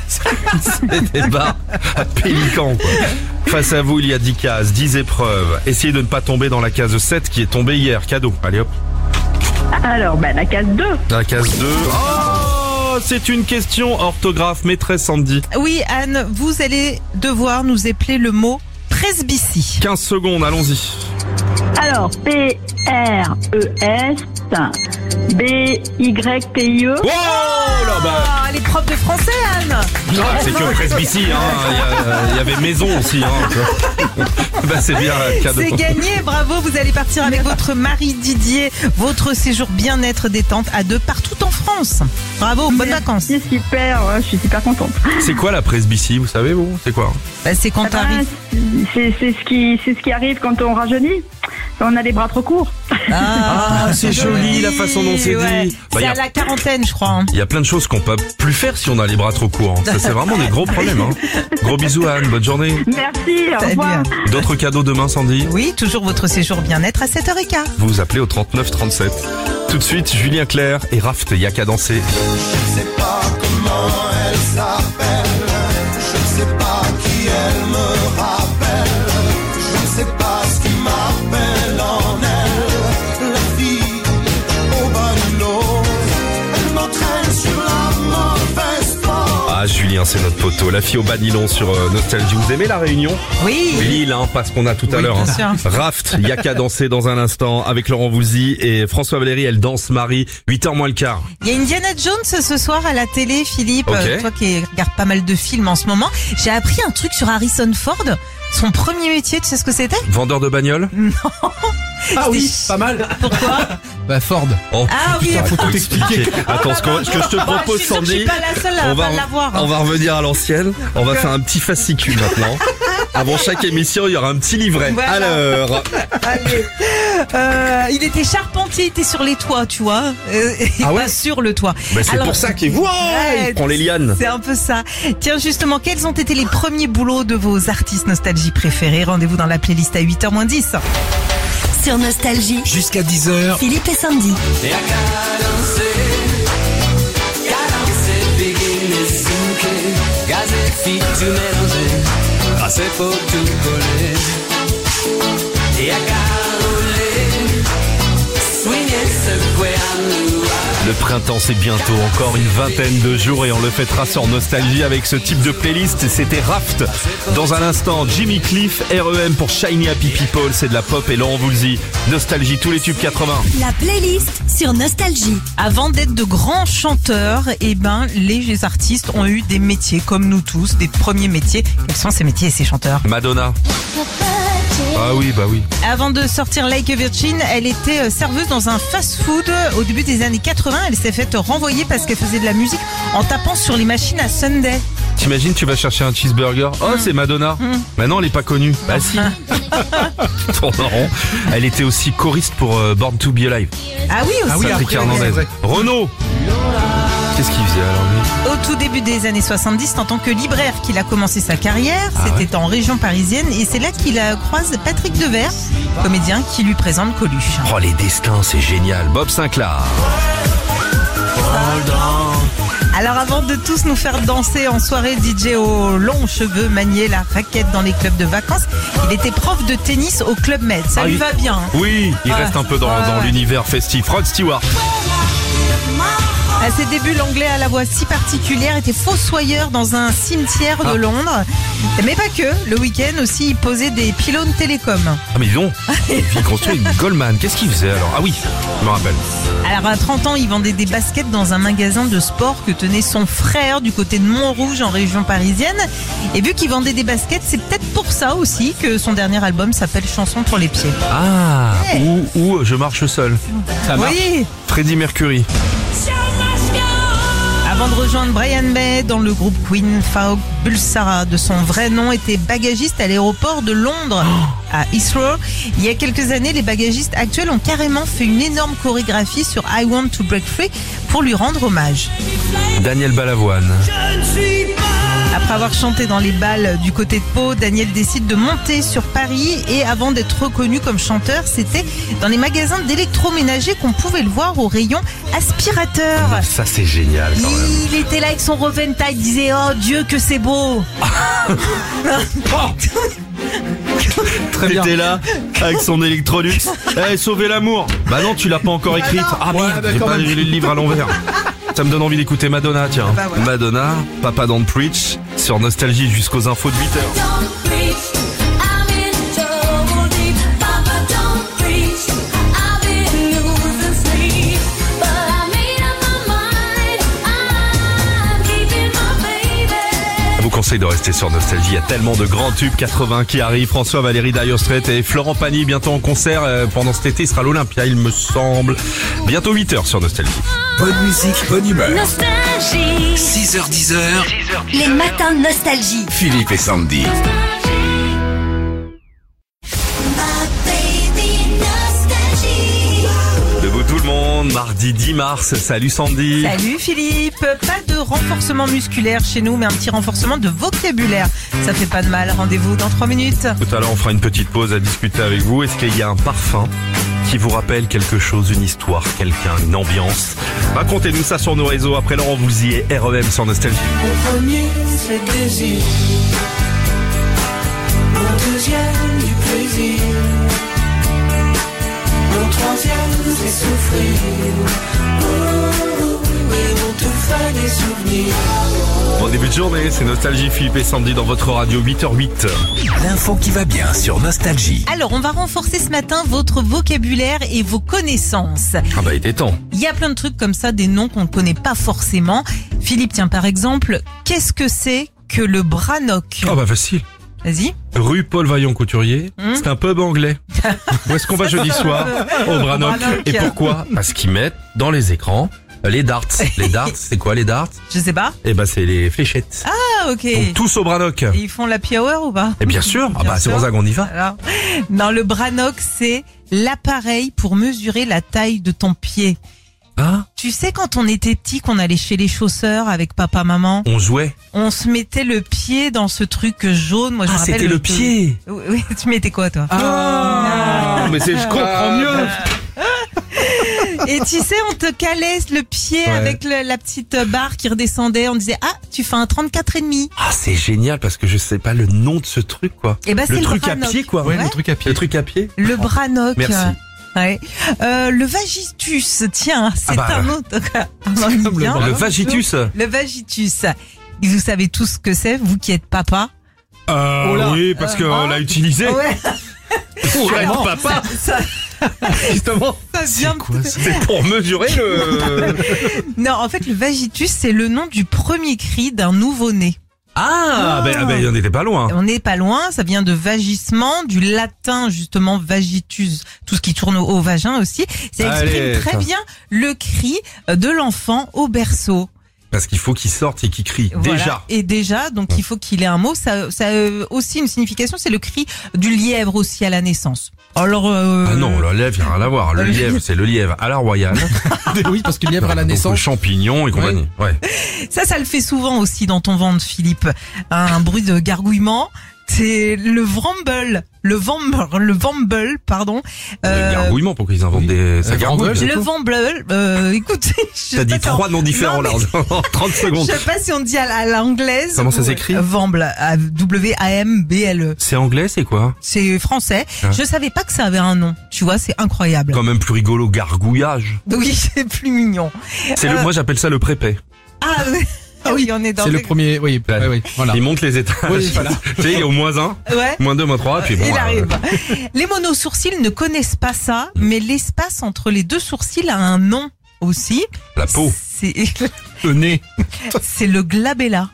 C'est des bars à pélicans, quoi. Face à vous, il y a dix cases, dix épreuves. Essayez de ne pas tomber dans la case sept qui est tombée hier. Cadeau. Allez hop. Alors, bah, la case deux. La case deux. Oh, c'est une question orthographe, maîtresse Sandy. Oui Anne, vous allez devoir nous épeler le mot presbytie. quinze secondes, allons-y. Alors, P R E S B Y T I E. Oh là ah bah. Elle est prof de français, Anne. Ah, c'est que Presbytie, hein. Il y, a- il y avait maison aussi, hein. tu vois. Bah, c'est bien, cadeau. C'est gagné, bravo, vous allez partir avec votre mari Didier, votre séjour bien-être détente à deux partout en France. Bravo, bonnes vacances. C'est super, ouais, je suis super contente. C'est quoi la Presbytie, vous savez, vous? C'est quoi? Bah, c'est quand Ah bah, t'arrives. c'est c'est ce qui c'est ce qui arrive quand on rajeunit. On a les bras trop courts. Ah, c'est joli, la façon dont c'est ouais. dit. Bah, C'est y a- à la quarantaine, je crois. hein. Il y a plein de choses qu'on peut plus faire si on a les bras trop courts. Ça, c'est vraiment des gros problèmes. Hein. Gros bisous, Anne. Bonne journée. Merci, au Salut, revoir. Anne. D'autres cadeaux demain, Sandy? Oui, toujours votre séjour bien-être à sept heures quinze. Vous vous appelez au trente-neuf trente-sept. Tout de suite, Julien Clerc et Raft, y'a qu'à danser. Je sais pas comment elle s'appelle, je sais pas qui elle me rappelle, je sais pas ce qui m'appelle en elle, la fille au bas du lot, elle m'entraîne sur la mauvaise porte. Ah, Julien, c'est notre poteau. La fille au bas nylon sur euh, Nostalgie. Vous aimez la Réunion? Oui. Lille, hein, pas ce qu'on a tout à Oui, l'heure. bien hein. sûr. Raft, y'a qu'à danser dans un instant avec Laurent Voulzy et François Valéry. Elle danse Marie. huit heures moins le quart. Il y a Indiana Jones ce soir à la télé, Philippe. Ok. Euh, Toi qui regardes pas mal de films en ce moment. J'ai appris un truc sur Harrison Ford. Son premier métier, tu sais ce que c'était? Vendeur de bagnole? Ah oui, pas mal. Pourquoi? Bah Ford. Oh, Ah oui, putain, faut attends. tout expliquer. Attends, ce que, ce que je te Bah, propose, je suis sûre que je Sandy, suis pas la seule à on va, pas l'avoir. on va revenir à l'ancienne. On va faire un petit fascicule maintenant. Avant chaque émission, il y aura un petit livret. Voilà. Alors, Allez. Euh, il était charpentier, il était sur les toits, tu vois. Euh, et Ah ouais pas sur le toit. bah, c'est Alors, pour ça qu'il voit. Ouais, Il prend les lianes. C'est un peu ça. Tiens, justement, quels ont été les premiers boulots de vos artistes nostalgie préférés? Rendez-vous dans la playlist à huit heures moins dix. Sur Nostalgie, Jusqu'à dix heures. Philippe et Sandy. Et à qu'à danser, qu'à danser, biguiner, souquer, gazer, fit, tout mélanger, ah c'est pour tout coller. Et à qu'à rouler, swinguer, secouer à nous. Le printemps, c'est bientôt, encore une vingtaine de jours et on le fêtera sur Nostalgie avec ce type de playlist. C'était Raft. Dans un instant, Jimmy Cliff, R E M pour Shiny Happy People, c'est de la pop et Laurent Voulzy. Nostalgie, tous les tubes quatre-vingts. La playlist sur Nostalgie. Avant d'être de grands chanteurs, eh ben, les artistes ont eu des métiers, comme nous tous, des premiers métiers. Quels sont ces métiers et ces chanteurs? Madonna. Ah oui, bah oui. Avant de sortir Like a Virgin, elle était euh, serveuse dans un fast-food au début des années quatre-vingts. Elle s'est faite renvoyer parce qu'elle faisait de la musique en tapant sur les machines à Sunday. T'imagines, tu vas chercher un cheeseburger. Oh, c'est Madonna. Maintenant, elle est pas connue. Bah si. Tourne en rond. Elle était aussi choriste pour euh, Born to Be Alive. Ah oui aussi. Patrick après, Hernandez. c'est vrai. Renaud. Qu'est-ce qu'il faisait alors lui? Au tout début des années soixante-dix, en tant que libraire qu'il a commencé sa carrière, Ah c'était en région parisienne et c'est là qu'il a croisé Patrick Devers, comédien qui lui présente Coluche. Oh, les destins, c'est génial. Bob Sinclair. Alors avant de tous nous faire danser en soirée, D J aux longs cheveux maniait la raquette dans les clubs de vacances. Il était prof de tennis au Club Med. Ça Ah, lui il- va bien. hein. Oui, il Ouais. reste un peu dans, Ouais, dans ouais. l'univers festif. Rod Stewart. À ses débuts, l'anglais à la voix si particulière était fossoyeur dans un cimetière de Ah. Londres. Mais pas que. Le week-end aussi, il posait des pylônes télécom. Ah mais dis donc, il construit une Goldman. Qu'est-ce qu'il faisait alors? Ah oui, je me rappelle. Alors à trente ans, il vendait des baskets dans un magasin de sport que tenait son frère du côté de Montrouge en région parisienne. Et vu qu'il vendait des baskets, c'est peut-être pour ça aussi que son dernier album s'appelle Chanson pour les pieds. Ah, Ouais. ou, ou Je marche seul. Ça marche. Oui. Freddie Mercury. Avant de rejoindre Brian May dans le groupe Queen, Faouk Bulsara, de son vrai nom, était bagagiste à l'aéroport de Londres, à Heathrow. Il y a quelques années, les bagagistes actuels ont carrément fait une énorme chorégraphie sur I Want to Break Free pour lui rendre hommage. Daniel Balavoine. Après avoir chanté dans les bals du côté de Pau, Daniel décide de monter sur Paris et avant d'être reconnu comme chanteur, c'était dans les magasins d'électroménager qu'on pouvait le voir au rayon aspirateur. Ça c'est génial quand même. Il était là avec son Roventa, il disait « Oh Dieu que c'est beau !» Très bien. T'étais là avec son Electrolux. Eh, sauver l'amour. Bah non, tu l'as pas encore écrite. Ah Ouais, merde, bah, j'ai quand pas même. lu le livre à l'envers. Ça me donne envie d'écouter Madonna, tiens. bah voilà. Madonna, Papa Don't Preach, sur Nostalgie jusqu'aux infos de huit heures. Don't preach, I'm in trouble deep. Papa, don't preach, I've been losing sleep. But I made up my mind, conseille de rester sur Nostalgie. Il y a tellement de grands tubes quatre-vingts qui arrivent. François, Valérie, Dire Straits et Florent Pagny bientôt en concert. Euh, pendant cet été, il sera à l'Olympia, il me semble. Bientôt huit heures sur Nostalgie. Bonne musique, bonne humeur. Nostalgie. six heures dix heures. Les matins de Nostalgie. Philippe et Sandy. Debout tout le monde, mardi dix mars. Salut Sandy. Salut Philippe. Pas de renforcement musculaire chez nous, mais un petit renforcement de vocabulaire. Ça fait pas de mal. Rendez-vous dans trois minutes. Tout à l'heure, on fera une petite pause à discuter avec vous. Est-ce qu'il y a un parfum qui vous rappelle quelque chose, une histoire, quelqu'un, une ambiance? Racontez-nous ça sur nos réseaux. Après l'heure, on vous y est. R E M sur Nostalgie. Mon premier, c'est le désir. Mon deuxième, du plaisir. Mon troisième, c'est souffrir. Oh, oh, oh, et on te fait des souvenirs. Bon début de journée, c'est Nostalgie, Philippe et Sandy dans votre radio, huit heures huit. L'info qui va bien sur Nostalgie. Alors, on va renforcer ce matin votre vocabulaire et vos connaissances. Ah bah il était temps. Il y a plein de trucs comme ça, des noms qu'on ne connaît pas forcément. Philippe, tiens, par exemple, qu'est-ce que c'est que le Branock? Ah bah facile. Vas-y. Rue Paul Vaillant Couturier, Hum c'est un pub anglais. Où est-ce qu'on va jeudi soir? Au Branock. Branock. Et pourquoi? Parce qu'ils mettent dans les écrans les darts. Les darts, c'est quoi les darts? Je sais pas. Eh ben c'est les fléchettes. Ah, ok. Donc tous au Branock. Et ils font la happy hour ou pas? Et bien sûr, ah bah c'est pour ça qu'on y va. Alors, non, le Branock, c'est l'appareil pour mesurer la taille de ton pied. Ah, Tu sais, quand on était petit, qu'on allait chez les chausseurs avec papa, maman, on jouait. on se mettait le pied dans ce truc jaune. Moi, je Ah, me rappelle. c'était le pied. Oui, oui, tu mettais quoi, toi? Ah, mais c'est, je comprends mieux. Et tu sais, on te calait le pied Ouais. avec le- la petite barre qui redescendait. On disait, ah, tu fais un trente-quatre et demi. Ah, c'est génial parce que je sais pas le nom de ce truc, quoi. Et ben, c'est Le le truc à Branock. pied, quoi. Ouais, Ouais. le truc à pied. Le truc à pied. Le Branock. Merci. Ouais. Euh, le vagitus, tiens, c'est Ah bah, un autre. un nom comme le bien. Branock. Le vagitus. Le vagitus. Et vous savez tous ce que c'est, vous qui êtes papa. Euh, Oh là. oui, parce qu'on l'a utilisé. Ouais. Pour être papa. Ça, Justement. ça vient quoi, de- ça C'est pour mesurer le. Non, en fait, le vagitus, c'est le nom du premier cri d'un nouveau-né. Ah, ben, ah ben, on n'était pas loin. On n'est pas loin, ça vient de vagissement, du latin justement vagitus, tout ce qui tourne au, au vagin aussi. Ça exprime Allez, très ça. bien le cri de l'enfant au berceau. Parce qu'il faut qu'il sorte et qu'il crie. Voilà. Déjà. Et déjà, donc il faut qu'il ait un mot. Ça, ça a euh, aussi une signification, c'est le cri du lièvre aussi à la naissance. Alors. Euh... Ah non, le lièvre, il n'y a rien à voir. Le lièvre, c'est le lièvre à la royale. Oui, parce que lièvre à la Donc, naissance. champignons et compagnie. Ouais. Ça, ça le fait souvent aussi dans ton ventre, Philippe. Un bruit de gargouillement. C'est le vrumble, le vamble, le vamble, pardon. Le Euh, gargouillement, pourquoi ils inventent oui. des. Ça Euh, gargouille. Vrumble. le vamble, euh, écoute, je T'as sais dit pas trois comment- noms différents Non, là mais en trente secondes. Je sais pas si on dit à la- à l'anglaise. Comment ça ou- s'écrit Vamble, à W A M B L E. C'est anglais, c'est quoi? C'est français. Ah. Je savais pas que ça avait un nom. Tu vois, c'est incroyable. Quand même plus rigolo, gargouillage. Oui, c'est plus mignon. C'est le, Euh, moi j'appelle ça le prépet. Ah oui, ah oui, on est dans C'est le le- premier, oui, Ouais. ouais, oui, voilà. Il monte les étages. Oui, voilà. Tu sais, il est au moins un, Ouais. moins deux, moins trois, et puis bon. Il euh, arrive. Les monosourcils ne connaissent pas ça, mais l'espace entre les deux sourcils a un nom aussi. La peau. C'est Le nez. c'est le glabella.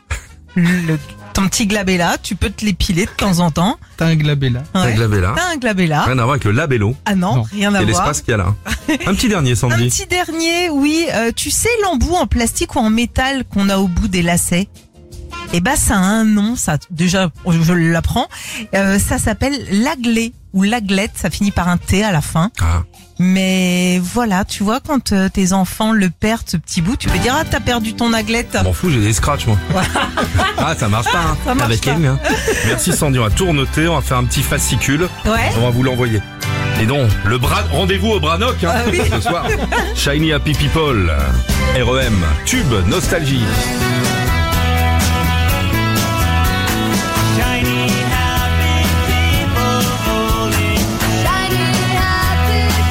Le, ton petit glabella, tu peux te l'épiler de temps en temps. T'as un glabella. Un Ouais. glabella. T'as un glabella. Rien à voir avec le labello. Ah non, Non. rien à C'est voir. l'espace qu'il y a là. Un petit dernier, Un Sandy. petit dernier, oui. euh, tu sais l'embout en plastique ou en métal qu'on a au bout des lacets? Eh ben, ça a un nom, ça. Déjà, je l'apprends. Euh, ça s'appelle l'aglet ou l'aglette. Ça finit par un T à la fin. Ah. Mais voilà, tu vois, quand euh, tes enfants le perdent, ce petit bout, tu peux dire, ah, t'as perdu ton aglette. Je m'en fous, j'ai des scratchs, moi. Ah, ça marche pas, hein. Ça marche Avec pas. elle, hein. Merci, Sandy. On va tout renoter. On va faire un petit fascicule. Ouais. On va vous l'envoyer. Et donc, le bras, rendez-vous au Branock, hein, Ah oui. ce soir. Shiny Happy People. R E M. Tube. Nostalgie.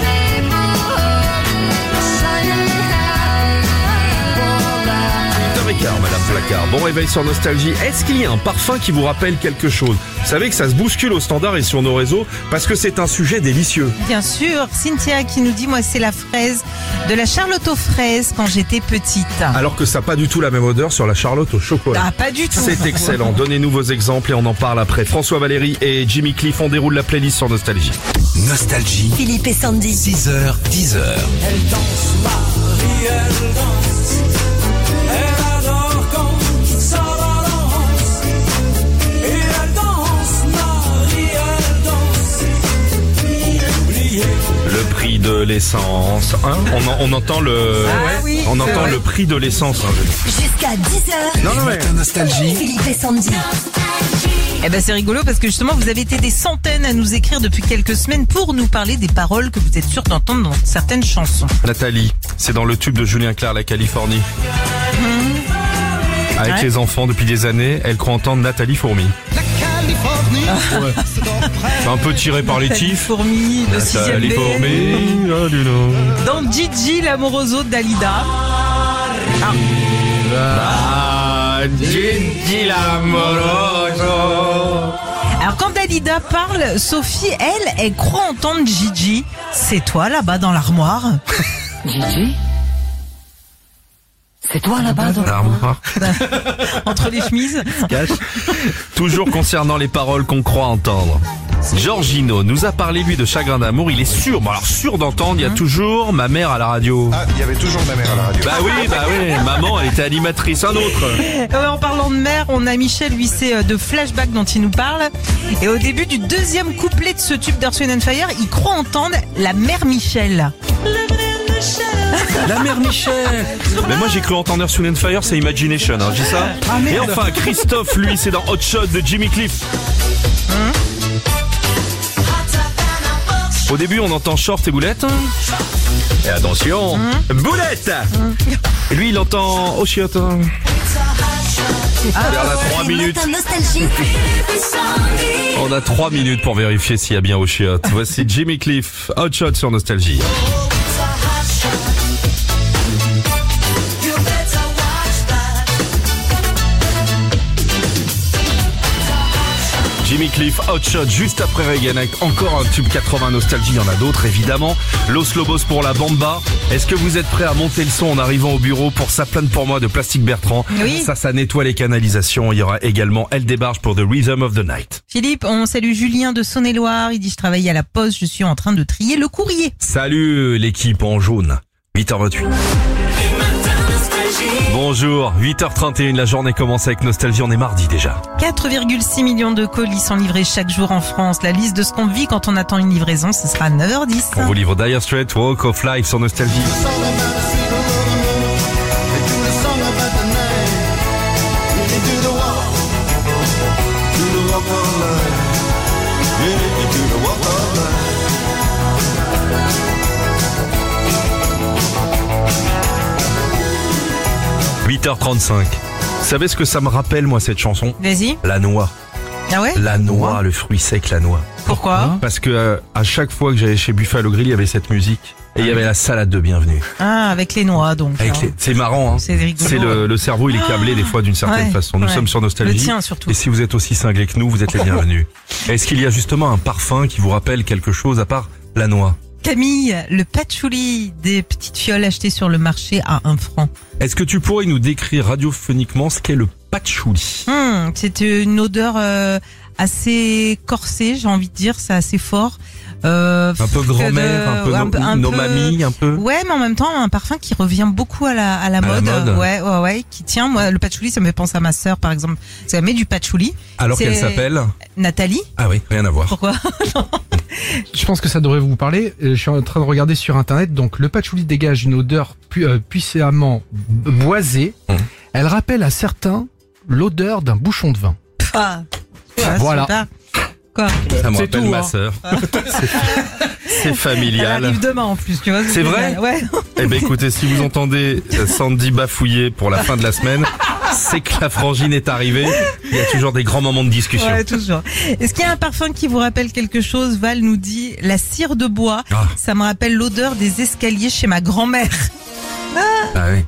huit heures Placard, Madame Placard. Bon réveil sur Nostalgie. Est-ce qu'il y a un parfum qui vous rappelle quelque chose? Vous savez que ça se bouscule au standard et sur nos réseaux parce que c'est un sujet délicieux. Bien sûr, Cynthia qui nous dit, moi c'est la fraise, de la Charlotte aux fraises quand j'étais petite. Alors que ça n'a pas du tout la même odeur sur la Charlotte au chocolat. Ah, pas du tout. C'est excellent. Donnez-nous vos exemples et on en parle après. François Valéry et Jimmy Cliff, on déroule la playlist sur Nostalgie. Nostalgie. Philippe et Sandy. six heures, dix heures. Elle danse, Marie, elle danse. Elle adore quand ça balance. Et elle danse, Marie, elle danse. Oubliez. Le prix de l'essence. Hein on, en- on entend le, Ah oui, on c'est entend vrai. le prix de l'essence. hein, je- Jusqu'à dix heures. Non, non, mais Matin Nostalgie. Philippe et Sandy. Eh ben c'est rigolo parce que justement vous avez été des centaines à nous écrire depuis quelques semaines pour nous parler des paroles que vous êtes sûrs d'entendre dans certaines chansons. Nathalie, c'est dans le tube de Julien Clerc, la Californie. Avec Ouais. les enfants depuis des années, elle croit entendre Nathalie Fourmi. La Californie. C'est un peu tiré par les tifs. Fourmi, le sixième Nathalie B. Fourmi. oh, du nom. Dans Gigi l'amoroso de Dalida. Ah, Gigi l'amoroso. Alors quand Dalida parle, Sophie, elle, elle croit entendre Gigi. C'est toi là-bas dans l'armoire. Gigi? C'est toi là-bas dans L'armoire. Entre les chemises. Cache. Toujours concernant les paroles qu'on croit entendre. Giorgino nous a parlé lui de Chagrin d'amour. Il est sûr, bon alors sûr d'entendre, il y a toujours ma mère à la radio. Ah, il y avait toujours ma mère à la radio. Bah oui, bah oui, maman elle était animatrice, un autre. Euh, en parlant de mère, on a Michel, lui c'est euh, de Flashback dont il nous parle. Et au début du deuxième couplet de ce tube d'Earth, Wind and Fire, il croit entendre la mère Michel. La mère Michel. Mais moi j'ai cru entendre Earth, Wind and Fire, c'est Imagination, hein, je dis ça. Et enfin Christophe, lui c'est dans Hot Shot de Jimmy Cliff. Au début on entend short et boulette. Et attention, boulette. Et lui il entend oh chiotte. Ah, On a trois Les minutes. matins Nostalgie. On a trois minutes pour vérifier s'il y a bien au chiotte. Voici Jimmy Cliff, Hot Shot sur Nostalgie. Jimmy Cliff, Hot Shot, juste après Reagan avec encore un tube quatre-vingts Nostalgie, il y en a d'autres évidemment. Los Lobos pour la Bamba. Est-ce que vous êtes prêts à monter le son en arrivant au bureau pour Ça plane pour moi de Plastique Bertrand? Oui. Ça, ça nettoie les canalisations. Il y aura également Elle débarque pour The Rhythm of the Night. Philippe, on salue Julien de Saône-et-Loire. Il dit, je travaille à la poste, je suis en train de trier le courrier. Salut l'équipe en jaune. huit heures vingt-huit. Bonjour, huit heures trente et une, la journée commence avec Nostalgie, on est mardi déjà. quatre virgule six millions de colis sont livrés chaque jour en France. La liste de ce qu'on vit quand on attend une livraison, ce sera à neuf heures dix. On vous livre Dire Straits, Walk of Life sur Nostalgie. huit heures trente-cinq. Vous savez ce que ça me rappelle moi cette chanson? Vas-y. La noix. Ah ouais? La noix, le fruit sec, la noix. Pourquoi? Parce que euh, à chaque fois que j'allais chez Buffalo Grill, il y avait cette musique. Et il y avait la salade de bienvenue. Ah, avec les noix donc. Avec les- C'est marrant, hein. C'est rigolo. C'est le, le cerveau, il est câblé des fois d'une certaine Ouais, façon. Nous ouais. sommes sur Nostalgie. Le tien, surtout. Et si vous êtes aussi cinglé que nous, vous êtes les bienvenus. Est-ce qu'il y a justement un parfum qui vous rappelle quelque chose à part la noix? Camille, le patchouli des petites fioles achetées sur le marché à un franc. Est-ce que tu pourrais nous décrire radiophoniquement ce qu'est le patchouli? Hum, c'est une odeur euh, assez corsée, j'ai envie de dire, c'est assez fort. Euh, Un peu grand-mère, un peu un no- peu- un nos peu- mamies, un peu. Ouais, mais en même temps, un parfum qui revient beaucoup à la, à la, À la mode. mode. Ouais, ouais, ouais, qui tient. Moi, le patchouli, ça me fait penser à ma sœur, par exemple. Ça met du patchouli. Alors C'est qu'elle s'appelle? Nathalie. Ah oui, rien à voir. Pourquoi? Je pense que ça devrait vous parler. Euh, Je suis en train de regarder sur internet. Donc le patchouli dégage une odeur pu- euh, puissamment b- boisée. Mmh. Elle rappelle à certains l'odeur d'un bouchon de vin. Ah, Voilà. super. Quoi? Ça me C'est rappelle tout, ma hein. sœur. C'est- C'est Elle familial. arrive demain en plus, tu vois. C'est vrai? génial. Ouais. Eh ben écoutez, si vous entendez euh, Sandy bafouiller pour la fin de la semaine, c'est que la frangine est arrivée. Il y a toujours des grands moments de discussion. Ouais, toujours. Est-ce qu'il y a un parfum qui vous rappelle quelque chose? Val nous dit la cire de bois. Ah. Ça me rappelle l'odeur des escaliers chez ma grand-mère. Ah oui.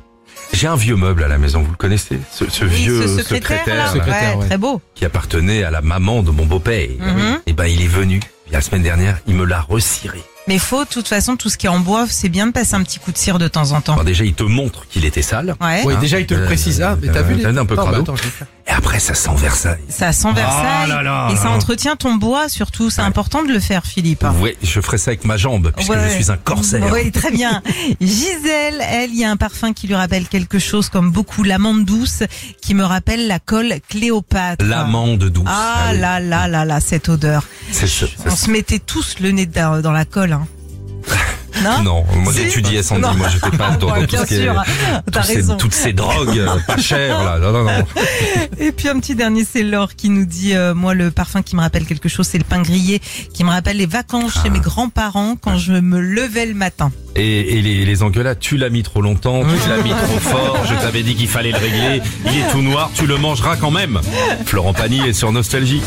J'ai un vieux meuble à la maison, vous le connaissez? Ce, ce Oui, vieux ce secrétaire, là. là, Secrétaire, Ouais, ouais. très beau. qui appartenait à la maman de mon beau-père. Mhm. Et ben il est venu, la semaine dernière, il me l'a reciré. Mais faut, de toute façon, tout ce qui est en bois, c'est bien de passer un petit coup de cire de temps en temps. Alors déjà, il te montre qu'il était sale. Ouais. Oui, Hein, déjà il te le euh, précise. Ah, mais t'as euh, vu les... t'as un peu Non, bah, crado. attends, je vais faire. Et après, ça sent Versailles. Ça sent Versailles. Oh là là. Et ça entretient ton bois, surtout. C'est important de le faire, Philippe. Oui, je ferai ça avec ma jambe, puisque Ouais. je suis un corsaire. Oui, très bien. Gisèle, elle, il y a un parfum qui lui rappelle quelque chose, comme beaucoup l'amande douce, qui me rappelle la colle Cléopâtre. L'amande douce. Ah oui. là là là là, cette odeur. C'est ça. On se mettait tous le nez dans, dans la colle, hein. Non? Non, moi Si. j'étudiais Sandy, Non. moi j'étais pas dans, dans Ouais, tout bien ce qui est, sûr, t'as tous ces- raison. toutes ces drogues euh, pas chères là. Non, non, non. Et puis un petit dernier, c'est Laure qui nous dit, euh, moi le parfum qui me rappelle quelque chose, c'est le pain grillé, qui me rappelle les vacances chez Ah. mes grands-parents quand je me levais le matin. Et, et les, les engueulades, tu l'as mis trop longtemps, tu l'as mis trop fort, je t'avais dit qu'il fallait le régler, il est tout noir, tu le mangeras quand même. Florent Pagny est sur Nostalgie.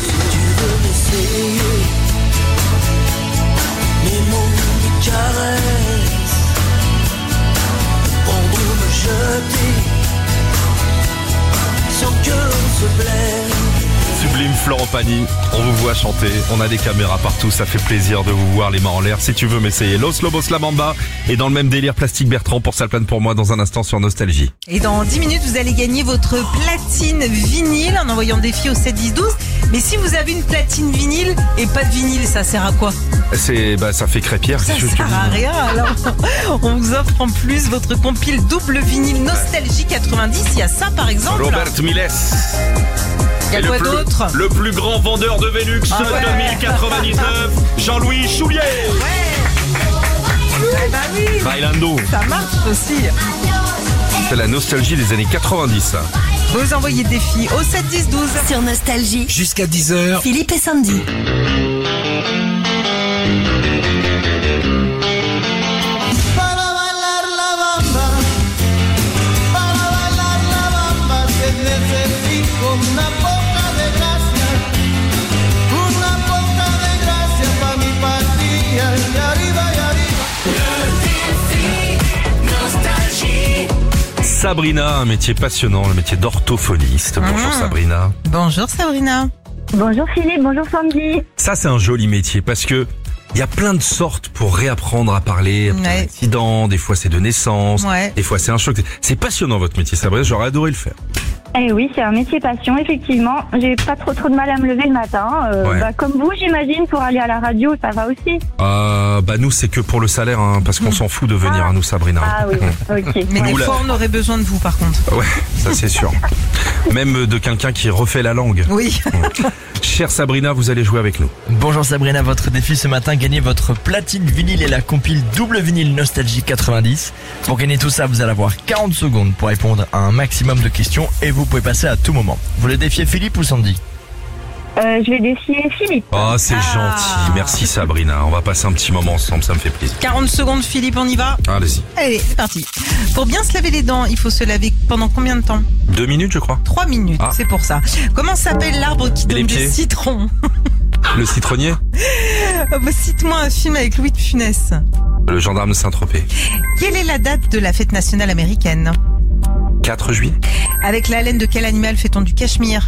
Mes mots, mes caresses, prendre me jeter, sans que l'on se blesse. Sublime Florent Pagny, on vous voit chanter, on a des caméras partout, ça fait plaisir de vous voir les mains en l'air. Si tu veux m'essayer, Los Lobos La Bamba et dans le même délire Plastique Bertrand pour ça plane pour moi dans un instant sur Nostalgie. Et dans dix minutes, vous allez gagner votre platine vinyle en envoyant des filles au sept dix douze. Mais si vous avez une platine vinyle et pas de vinyle, ça sert à quoi? C'est bah ça fait crêpière. Ça je- sert à rien. Alors, on vous offre en plus votre compile double vinyle Nostalgie quatre-vingt-dix. Il y a ça par exemple. Robert Miles. Il y a Et quoi le plus- d'autre? Le plus grand vendeur de Velux Ah ouais. deux mille quatre-vingt-dix-neuf, Jean-Louis Choulier. Eh bah oui, Bailando. ça marche aussi. C'est la nostalgie des années quatre-vingt-dix. ça. Vous envoyez des filles au sept dix douze. Sur Nostalgie, Jusqu'à dix heures. Philippe et Sandy. Para bailar la bamba, para bailar la bamba, que necesito una poca de gracia, una poca de gracia pa' mi patria, y arriba, y arriba. Sabrina, un métier passionnant, le métier d'orthophoniste. Bonjour Ah. Sabrina. Bonjour Sabrina. Bonjour Philippe, bonjour Sandy. Ça c'est un joli métier parce que il y a plein de sortes pour réapprendre à parler. Après Ouais. un accident, des fois c'est de naissance, Ouais. des fois c'est un choc. C'est passionnant votre métier Sabrina, j'aurais adoré le faire. Eh oui, c'est un métier passion, effectivement. J'ai pas trop trop de mal à me lever le matin. Euh, Ouais. bah, comme vous, j'imagine, pour aller à la radio, ça va aussi. Euh, bah nous c'est que pour le salaire hein, parce qu'on s'en fout de venir Ah. à nous Sabrina. Ah oui, ok. Mais Nous, des là- fois, on aurait besoin de vous par contre. Ouais, ça c'est sûr. Même de quelqu'un qui refait la langue. Oui. Chère Sabrina, vous allez jouer avec nous. Bonjour Sabrina, votre défi ce matin, gagner votre platine vinyle et la compile double vinyle Nostalgie quatre-vingt-dix. Pour gagner tout ça, vous allez avoir quarante secondes pour répondre à un maximum de questions et vous pouvez passer à tout moment. Vous voulez défier Philippe ou Sandy? Euh, je vais défier Philippe. Oh, c'est Ah. gentil. Merci Sabrina. On va passer un petit moment ensemble, ça me fait plaisir. quarante secondes Philippe, on y va. Allez-y. Allez, c'est parti. Pour bien se laver les dents, il faut se laver pendant combien de temps? Deux minutes, je crois. Trois minutes, Ah. c'est pour ça. Comment s'appelle l'arbre qui Et les donne des pieds citrons? Le citronnier, Euh, bah, Cite-moi un film avec Louis de Funès. le gendarme de Saint-Tropez. Quelle est la date de la fête nationale américaine? quatre juillet. Avec la laine de quel animal fait-on du cachemire?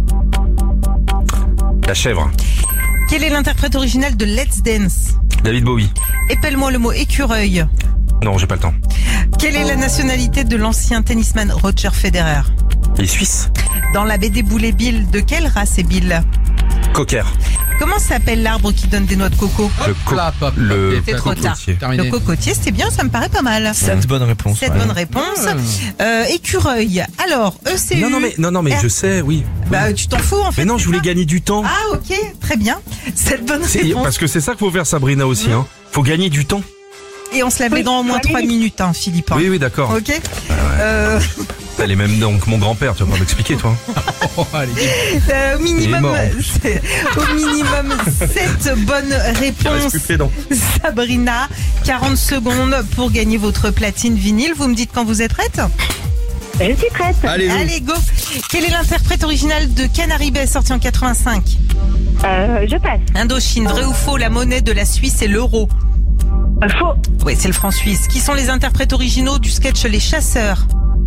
La chèvre. Quel est l'interprète original de Let's Dance? David Bowie. Épelle-moi le mot écureuil. Non, j'ai pas le temps. Quelle est la nationalité de l'ancien tennisman Roger Federer? Les Suisses. Dans la B D Boulet Bill, de quelle race est Bill? Cocker. Comment s'appelle l'arbre qui donne des noix de coco? Le co- Hop, hop, le hop, C'est trop tard. cocotier. Terminé. Le cocotier, c'est bien, ça me paraît pas mal. Sept bonnes réponses. Cette ouais. bonne réponse. Euh, écureuil. Alors, E C U. Non, non, mais, non, non, mais R- je sais, oui. Bah, tu t'en fous en fait. Mais non, c'est je voulais ça gagner du temps. Ah, ok, très bien. Cette bonne C'est- réponse. parce que c'est ça qu'il faut faire Sabrina aussi, hein. Faut gagner du temps. Et on se lave les Oui, dents en moins allez. trois minutes, hein, Philippe. hein. Oui, oui, d'accord. Ok. Euh, Elle est même donc mon grand-père, tu vas pas m'expliquer, toi. Oh, allez, euh, au Il est minimum, mort, en c'est- au minimum, sept bonnes Il reste réponses. plus que les dents. Sabrina, quarante secondes pour gagner votre platine vinyle. Vous me dites quand vous êtes prête? Je suis prête. Allez, Allez, go. Quel est l'interprète original de Canary Bay sorti en quatre-vingt-cinq? Euh, je passe. Indochine, vrai ou faux, la monnaie de la Suisse est l'euro? Euh, faux. Oui, c'est le franc suisse. Qui sont les interprètes originaux du sketch Les Chasseurs?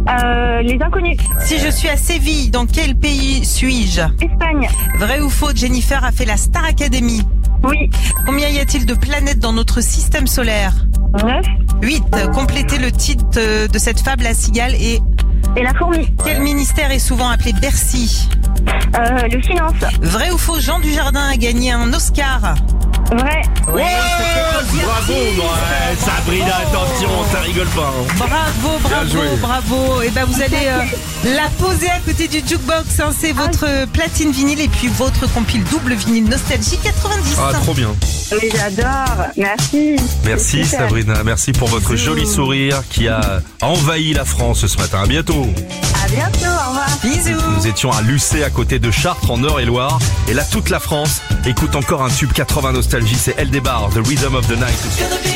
Euh, les inconnus. Si je suis à Séville, dans quel pays suis-je? Espagne. Vrai ou faux, Jennifer a fait la Star Academy? Oui. Combien y a-t-il de planètes dans notre système solaire? Neuf. huit. Complétez le titre euh, de cette fable, la cigale et... Et la fourmi. Quel ministère est souvent appelé Bercy? Euh, le finance. Vrai ou faux, Jean Dujardin a gagné un Oscar? Vrai. Ouais, Bravo, ouais, Sabrina, attention, ça rigole pas. Hein. Bravo, Bien joué. bravo, bravo. Et ben vous allez euh, la poser à côté du jukebox. Hein. C'est votre euh, platine vinyle et puis votre compile double vinyle Nostalgie quatre-vingt-dix. Ah, trop bien. Mais j'adore. Merci. Merci Super. Sabrina, merci pour votre Bisous. joli sourire qui a envahi la France ce matin. À bientôt. À bientôt. Au revoir. Bisous. Nous étions à Lucé à côté de Chartres en Eure-et-Loire. Et là, toute la France écoute encore un tube quatre-vingts Nostalgie. C'est Eldebar, The Rhythm of the Night.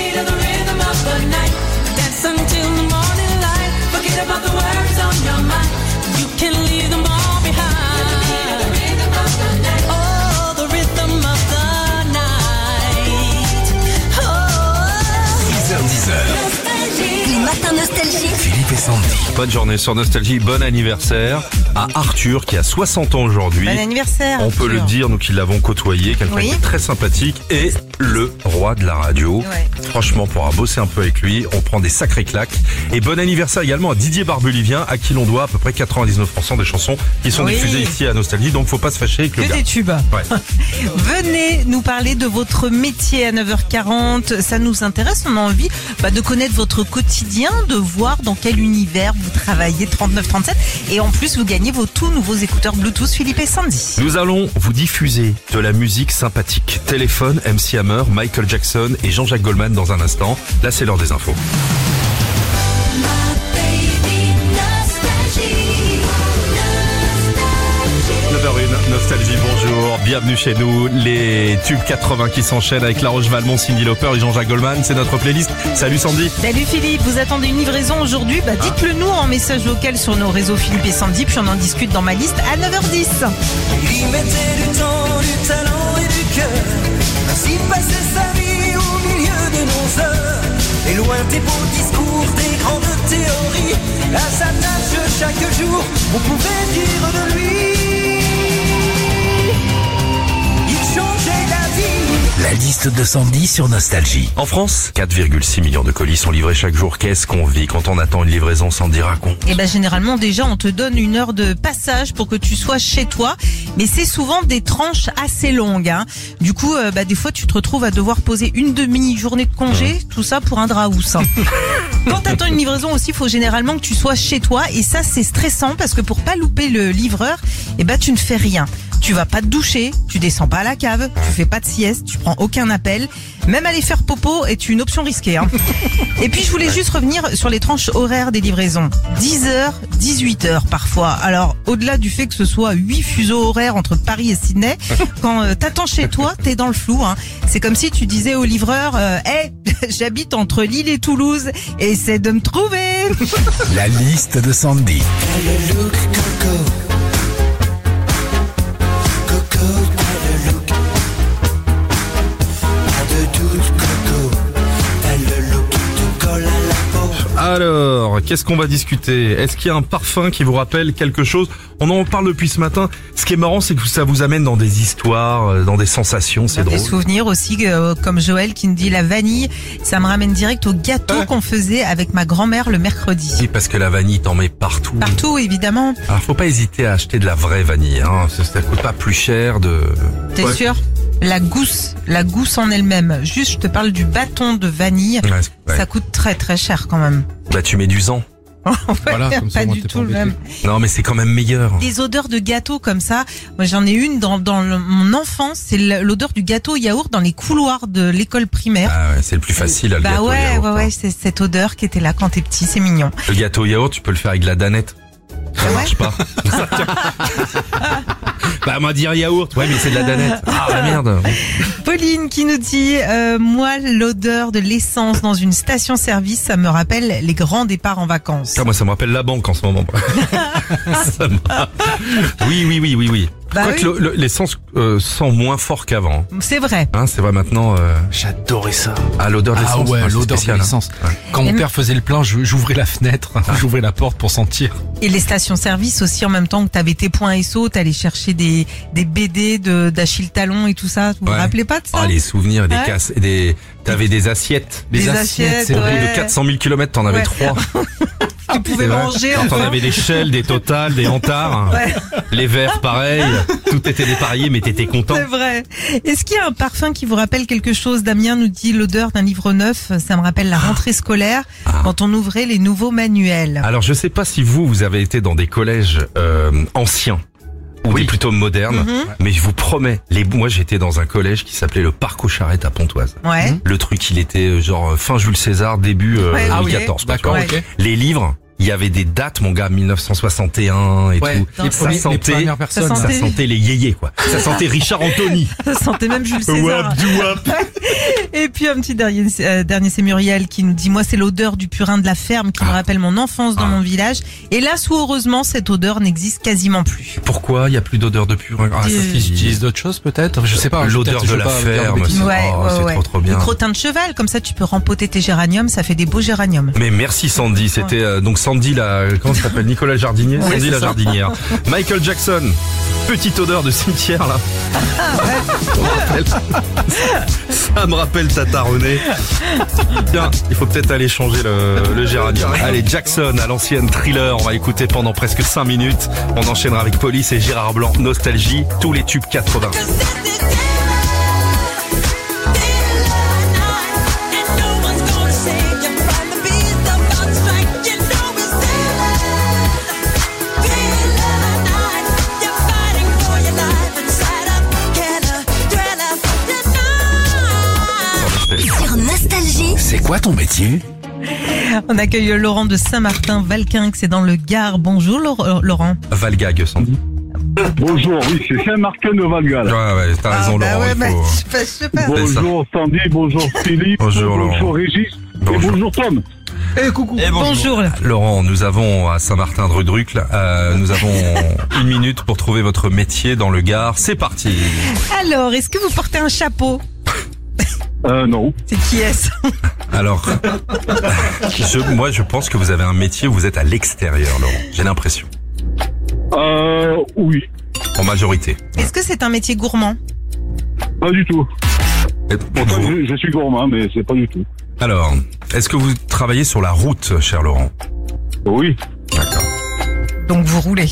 six heures dix. Les matins nostalgiques. Philippe et Sandy. Bonne journée sur Nostalgie, bon anniversaire à Arthur qui a soixante ans aujourd'hui. Bon anniversaire. On peut Arthur. le dire, nous qui l'avons côtoyé, quelqu'un Oui. qui est très sympathique et le roi de la radio. Ouais. Franchement, pour avoir bossé un peu avec lui, on prend des sacrées claques. Et bon anniversaire également à Didier Barbelivien, à qui l'on doit à peu près quatre-vingt-dix-neuf pour cent des chansons qui sont Oui. diffusées ici à Nostalgie. Donc faut pas se fâcher avec le Que gars. des tubes. Ouais. Venez nous parler de votre métier à neuf heures quarante. Ça nous intéresse. On a envie bah, de connaître votre quotidien, de voir dans quel univers vous travaillez. trente-neuf trente-sept. Et en plus, vous gagnez vos tout nouveaux écouteurs Bluetooth Philippe et Sandy. Nous allons vous diffuser de la musique sympathique. Téléphone, M C Hammer, Michael Jackson et Jean-Jacques Goldman dans un instant. Là, c'est l'heure des infos. neuf heures une, Nostalgie, bonjour, bienvenue chez nous. Les tubes quatre-vingts qui s'enchaînent avec La Roche-Valmont, Cyndi Lauper et Jean-Jacques Goldman, c'est notre playlist. Salut Sandy. Salut Philippe, vous attendez une livraison aujourd'hui? Bah dites-le nous en message vocal sur nos réseaux Philippe et Sandy, puis on en discute dans ma liste à neuf heures dix. Il mettait du temps, du talent et du cœur. Ainsi passait sa vie au milieu de nos heures. Et loin des beaux discours, des grandes théories, à sa tâche chaque jour, on pouvait dire de lui. Il changeait la vie. La liste de Sandy sur Nostalgie. En France, quatre virgule six millions de colis sont livrés chaque jour. Qu'est-ce qu'on vit quand on attend une livraison? Sandy, raconte. Et ben généralement déjà on te donne une heure de passage pour que tu sois chez toi, mais c'est souvent des tranches assez longues. Hein. Du coup, euh, bah des fois tu te retrouves à devoir poser une demi-journée de congé, tout ça pour un draous. Hein. Quand t'attends une livraison aussi, il faut généralement que tu sois chez toi, et ça c'est stressant parce que pour pas louper le livreur, et ben tu ne fais rien. Tu vas pas te doucher, tu descends pas à la cave, tu fais pas de sieste, tu prends aucun appel. Même aller faire popo est une option risquée. Hein. Et puis je voulais juste revenir sur les tranches horaires des livraisons. dix heures, dix-huit heures parfois. Alors au-delà du fait que ce soit huit fuseaux horaires entre Paris et Sydney, quand euh, t'attends chez toi, t'es dans le flou. Hein. C'est comme si tu disais au livreur euh, « Hey, j'habite entre Lille et Toulouse, essaie de me trouver !» La liste de Sandy. Le look coco. Coco, t'as le look. Pas de doute, coco. T'as le look qui te colle à la peau. Alors, qu'est-ce qu'on va discuter? Est-ce qu'il y a un parfum qui vous rappelle quelque chose? On en parle depuis ce matin. Ce qui est marrant, c'est que ça vous amène dans des histoires, dans des sensations, c'est Des drôle. souvenirs aussi, euh, comme Joël qui me dit la vanille, ça me ramène direct au gâteau Ouais. qu'on faisait avec ma grand-mère le mercredi. Oui, parce que la vanille, t'en mets partout. Partout, évidemment. Alors, faut pas hésiter à acheter de la vraie vanille, hein. Ça, ça coûte pas plus cher de... T'es Ouais. sûr? La gousse, la gousse en elle-même. Juste, je te parle du bâton de vanille. Ouais, c'est- ouais. Ça coûte très très cher quand même. Bah, tu mets du zan. Voilà, comme ça, pas au moins, du t'es tout pas le embêté. même. Non, mais c'est quand même meilleur. Des odeurs de gâteau comme ça. Moi, j'en ai une dans, dans le- mon enfance. C'est le- l'odeur du gâteau yaourt dans les couloirs de l'école primaire. Ah ouais, c'est le plus facile, le bah gâteau ouais, yaourt, ouais, hein. ouais, c'est cette odeur qui était là quand t'es petit, c'est mignon. Le gâteau yaourt, tu peux le faire avec de la danette. Ça ouais marche pas. Bah, moi, dire yaourt. Ouais, mais c'est de la danette. Ah, la merde. Pauline qui nous dit euh, moi l'odeur de l'essence dans une station-service, ça me rappelle les grands départs en vacances. Ah, moi, ça me rappelle la banque en ce moment. Ça m'a- oui, oui, oui, oui, oui. Bah Quoique oui. le- le- l'essence, euh, sent moins fort qu'avant. C'est vrai. Hein, c'est vrai maintenant. Euh... J'adorais ça. Ah, l'odeur de Ah l'essence. ouais, c'est l'odeur de spécial, hein. l'essence. Ouais. Quand mon Et père faisait le plein, je- j'ouvrais la fenêtre, j'ouvrais la porte pour sentir. Et les stations-service aussi, en même temps que t'avais tes points S O, t'allais chercher des, des B D de, d'Achille Talon et tout ça. Vous vous Ouais. rappelez pas de ça? Ah, les souvenirs, des Ouais. casses, des, t'avais des assiettes. Des assiettes, Au bout ouais. de quatre cent mille kilomètres, t'en avais Ouais. trois. Tu pouvais C'est vrai. manger. Quand on enfin. avait des Shell, des Total, des Antar, Ouais. les verres pareil, tout était dépareillé mais t'étais content. C'est vrai. Est-ce qu'il y a un parfum qui vous rappelle quelque chose? Damien nous dit l'odeur d'un livre neuf. Ça me rappelle la rentrée scolaire quand on ouvrait les nouveaux manuels. Alors je sais pas si vous, vous avez été dans des collèges euh, anciens ou Oui. des plutôt modernes, Mhm. mais je vous promets, les, moi j'étais dans un collège qui s'appelait le Parc aux Charrettes à Pontoise. Ouais. Le truc, il était euh, genre fin Jules César, début euh, Ouais, Louis ah oui. quatorze. quoi, tu D'accord, vois. Ouais. ok. Les livres, il y avait des dates, mon gars, mille neuf cent soixante et un et Ouais, tout. les, Ça premiers- les sentait, premières personnes. Ça ça sentait- sentait les yéyés quoi. Ça sentait Richard Anthony. Ça sentait même Jules César. Wap, du wap. Et puis un petit dernier, euh, dernier c'est Muriel qui nous dit moi c'est l'odeur du purin de la ferme qui me rappelle mon enfance dans Ah. mon village. Et là, sous heureusement, cette odeur n'existe quasiment plus. Pourquoi il y a plus d'odeur de purin? Ah, ça, Euh, c'est- Ils utilisent d'autres choses peut-être, je sais pas. L'odeur peut-être, je de veux la pas vous dire de ferme, bêtises. c'est- Ouais, oh, ouais, c'est ouais. trop, trop bien. Le crottin de cheval, comme ça tu peux rempoter tes géraniums, ça fait des beaux géraniums. Mais merci Sandy, c'était euh, donc Sandy la comment ça s'appelle Nicolas Jardinier, Ouais, Sandy c'est la ça. jardinière. Michael Jackson, petite odeur de cimetière là. Ça me rappelle- Ça me rappelle Tata René. Tiens, il faut peut-être aller changer le, le géranium. Allez, Jackson à l'ancienne Thriller, on va écouter pendant presque cinq minutes. On enchaînera avec Police et Gérard Blanc, Nostalgie, tous les tubes quatre-vingts. Sur Nostalgie, C'est quoi ton métier? On accueille Laurent de Saint-Martin-Valquinque, c'est dans le Gard. Bonjour Laur- Laurent. Valgag, Sandy. Bonjour, oui, c'est Saint-Martin de Valgal. Ouais, ouais, t'as raison, Ah, bah Laurent. ouais, il bah, faut... je sais pas, je sais pas. Bonjour Sandy, bonjour Philippe, Bonjour, Laurent. bonjour Régis, Bonjour. et bonjour Tom. Eh coucou. Et bonjour. Bonjour. Laurent, nous avons à Saint-Martin-de-Rudrucle, euh, nous avons une minute pour trouver votre métier dans le Gard. C'est parti. Alors, est-ce que vous portez un chapeau? Euh, non. C'est qui est-ce? Alors, je, moi, je pense que vous avez un métier où vous êtes à l'extérieur, Laurent. J'ai l'impression, Euh, oui, en majorité. Est-ce que c'est un métier gourmand? pas du tout. Et pour Enfin, vous- je, je suis gourmand, mais c'est pas du tout. Alors, est-ce que vous travaillez sur la route, cher Laurent? Oui, D'accord. Donc vous roulez.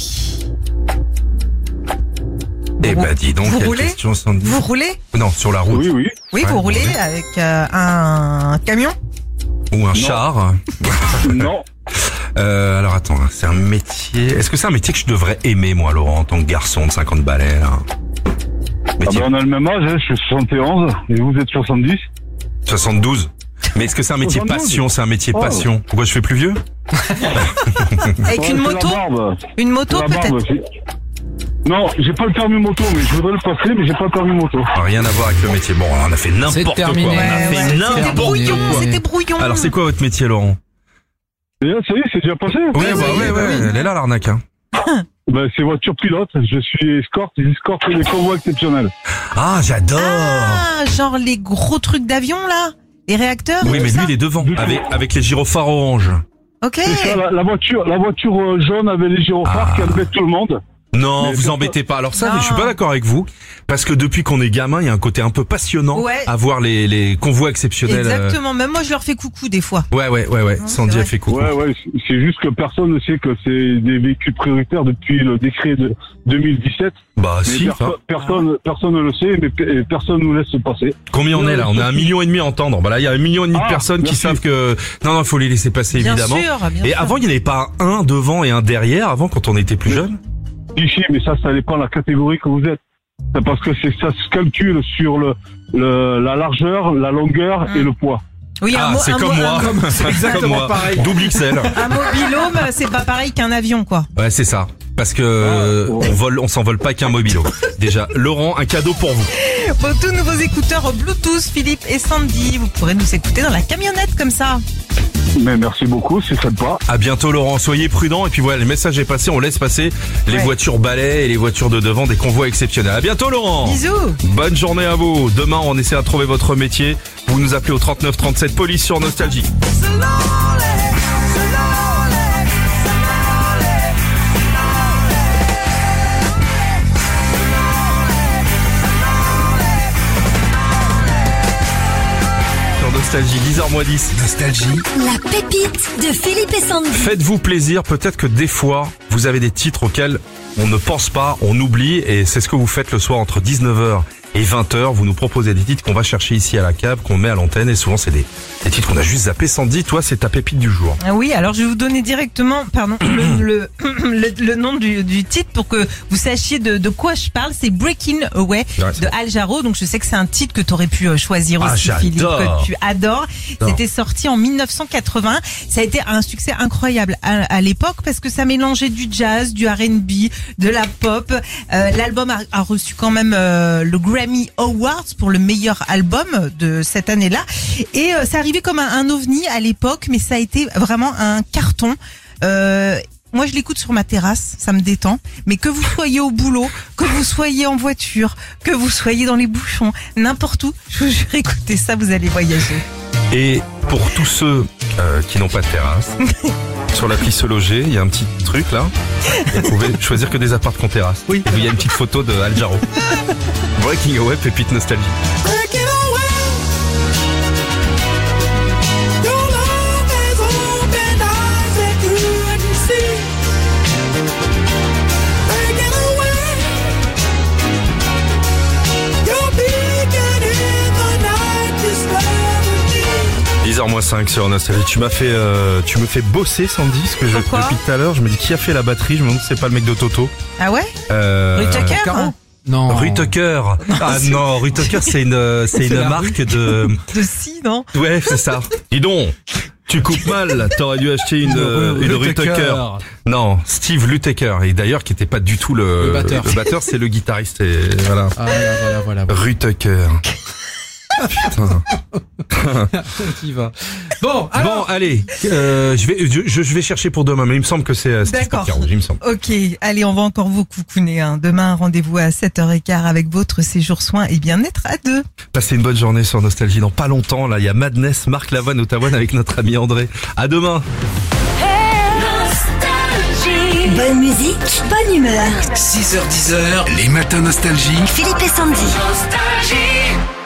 Eh ben, dis donc, vous quelle roulez question, Sandy. Vous roulez? Non, sur la route. oui, oui. Oui, Ouais, vous roulez vous roulez. avec euh, un camion? Ou un char. Non, Euh, alors attends, c'est un métier... Est-ce que c'est un métier que je devrais aimer, moi, Laurent, en tant que garçon de cinquante balais, là? ah Métier ben, on a le même âge, hein, je suis soixante et onze, et vous êtes soixante-dix. soixante-douze. Mais est-ce que c'est un métier soixante-douze. passion? C'est un métier Oh. passion. Pourquoi je fais plus vieux? Avec Ouais, une c'est moto? la barbe. Une moto C'est la peut-être? barbe, c'est- Non, j'ai pas le permis moto, mais je voudrais le passer, mais j'ai pas le permis moto. Rien à voir avec le métier. Bon, on a fait n'importe C'est quoi. terminé. On a Ouais, fait ouais, c'était n'importe brouillon, quoi. c'était brouillon. Alors c'est quoi votre métier, Laurent? Et là, ça y est, c'est déjà passé. Oui, oui, bah oui, ouais, bah ouais, oui. elle est là l'arnaque. Hein. Ben, c'est voiture pilote, je suis escorte, j'escorte des convois exceptionnels. Ah, j'adore. Ah, genre les gros trucs d'avion là? Les réacteurs? Oui, tout mais ça lui il est devant, Du tout. avec avec les gyrophares orange. Ok. C'est ça, la, la voiture, la voiture euh, jaune avec les gyrophares Ah. qui embête tout le monde. Non, Mais vous pourquoi- embêtez pas. Alors ça, Non. je suis pas d'accord avec vous, parce que depuis qu'on est gamin, il y a un côté un peu passionnant Ouais. à voir les les convois exceptionnels. euh. Exactement. Même moi, je leur fais coucou des fois. Ouais, ouais, ouais, ouais. Non, Sandy c'est a vrai. fait coucou. Ouais, ouais, c'est- c'est juste que personne ne sait que c'est des véhicules prioritaires depuis le décret de deux mille dix-sept. Bah Mais si. perso- hein. personne, personne ne le sait, mais pe- et personne nous laisse passer. Combien on est là? On est un million et demi à entendre. Bah là, il y a un million et demi de Ah, personnes qui merci. savent que non, non, faut les laisser passer Bien évidemment. sûr, bien Et sûr. avant, il n'y en avait pas un devant et un derrière. Avant, quand on était plus Mais- jeune. Ici, mais ça, ça dépend de la catégorie que vous êtes. C'est parce que c'est ça se calcule sur le, le la largeur, la longueur Mm. et le poids. Oui, un Ah, mo- c'est un comme mo- moi. un- C'est exactement pareil. Double X L. Un mobilhome, c'est pas pareil qu'un avion, quoi. Ouais, c'est ça. Parce que euh, Ah, ouais. on vole, on s'envole pas qu'un mobilo. Déjà, Laurent, un cadeau pour vous. Pour tous nouveaux écouteurs Bluetooth, Philippe et Sandy, vous pourrez nous écouter dans la camionnette comme ça. Mais merci beaucoup, c'est sympa. À bientôt Laurent, soyez prudents et puis voilà, le message est passé, on laisse passer les Ouais. voitures balais et les voitures de devant, des convois exceptionnels. À bientôt Laurent. Bisous. Bonne journée à vous. Demain, on essaie de trouver votre métier. Vous nous appelez au trente-neuf trente-sept police sur Nostalgie. Sur Nostalgie, dix heures moins dix. Nostalgie. La pépite de Philippe et Sandy. Faites-vous plaisir, peut-être que des fois, vous avez des titres auxquels on ne pense pas, on oublie, et c'est ce que vous faites le soir entre dix-neuf heures et vingt heures. Vous nous proposez des titres qu'on va chercher ici à la cave, qu'on met à l'antenne, et souvent c'est des, des titres qu'on a juste zappé. Sandy, toi, c'est ta pépite du jour. Ah oui, alors je vais vous donner directement, pardon, le, le, le, le nom du, du titre pour que vous sachiez de, de quoi je parle. C'est Breaking Away Ouais, c'est de Al Jarreau. Donc je sais que c'est un titre que tu aurais pu euh, choisir Ah, aussi, j'adore. Philippe, que tu adores. J'adore. C'était sorti en mille neuf cent quatre-vingts. Ça a été un succès incroyable à, à l'époque parce que ça mélangeait du jazz, du R and B, de la pop. Euh, L'album a, a reçu quand même euh, le Grammy Award pour le meilleur album de cette année-là. Et euh, ça arrivait comme un, un ovni à l'époque, mais ça a été vraiment un carton. Euh, moi, je l'écoute sur ma terrasse, ça me détend. Mais que vous soyez au boulot, que vous soyez en voiture, que vous soyez dans les bouchons, n'importe où, je vous jure, écoutez ça, vous allez voyager. Et pour tous ceux euh, qui n'ont pas de terrasse, sur l'appli Se Loger, il y a un petit truc là. Vous pouvez choisir que des apparts qu'on terrasse. Oui. Il y a une petite photo de Al Jarreau. Breaking Away, pépite Nostalgie. dix heures moins cinq sur Nostalgie. Tu m'as fait, euh, tu me fais bosser, Sandy, parce que je, Pourquoi depuis tout à l'heure, je me dis qui a fait la batterie. Je me demande si c'est pas le mec de Toto. Ah ouais? Euh, Rue Tucker? Caro Non. Rue Tucker. Ah non, Rue Tucker, c'est une, c'est C'est une la marque de. De si, non? Ouais, c'est ça. Dis donc, tu coupes mal. T'aurais dû acheter une, euh, une Rue Tucker. Non, Steve Lukather. Et d'ailleurs, qui était pas du tout le, Le batteur. le batteur, c'est le guitariste. Et voilà. Ah, voilà, voilà, voilà. Rue Tucker. Putain. Qui va. Bon, alors. Bon, allez, euh, je vais, je, je vais chercher pour demain, mais il me semble que c'est euh, Steve D'accord. Porcaro, il me semble. Ok, allez, on va encore vous coucouner. Hein. Demain, rendez-vous à sept heures quinze avec votre séjour soins et bien-être à deux. Passez une bonne journée sur Nostalgie. Dans pas longtemps, là, il y a Madness, Marc Lavoine au Taouane avec notre ami André. À demain. Bonne musique, bonne humeur. six heures dix heures, les matins Nostalgie. Philippe et Sandy. Nostalgie.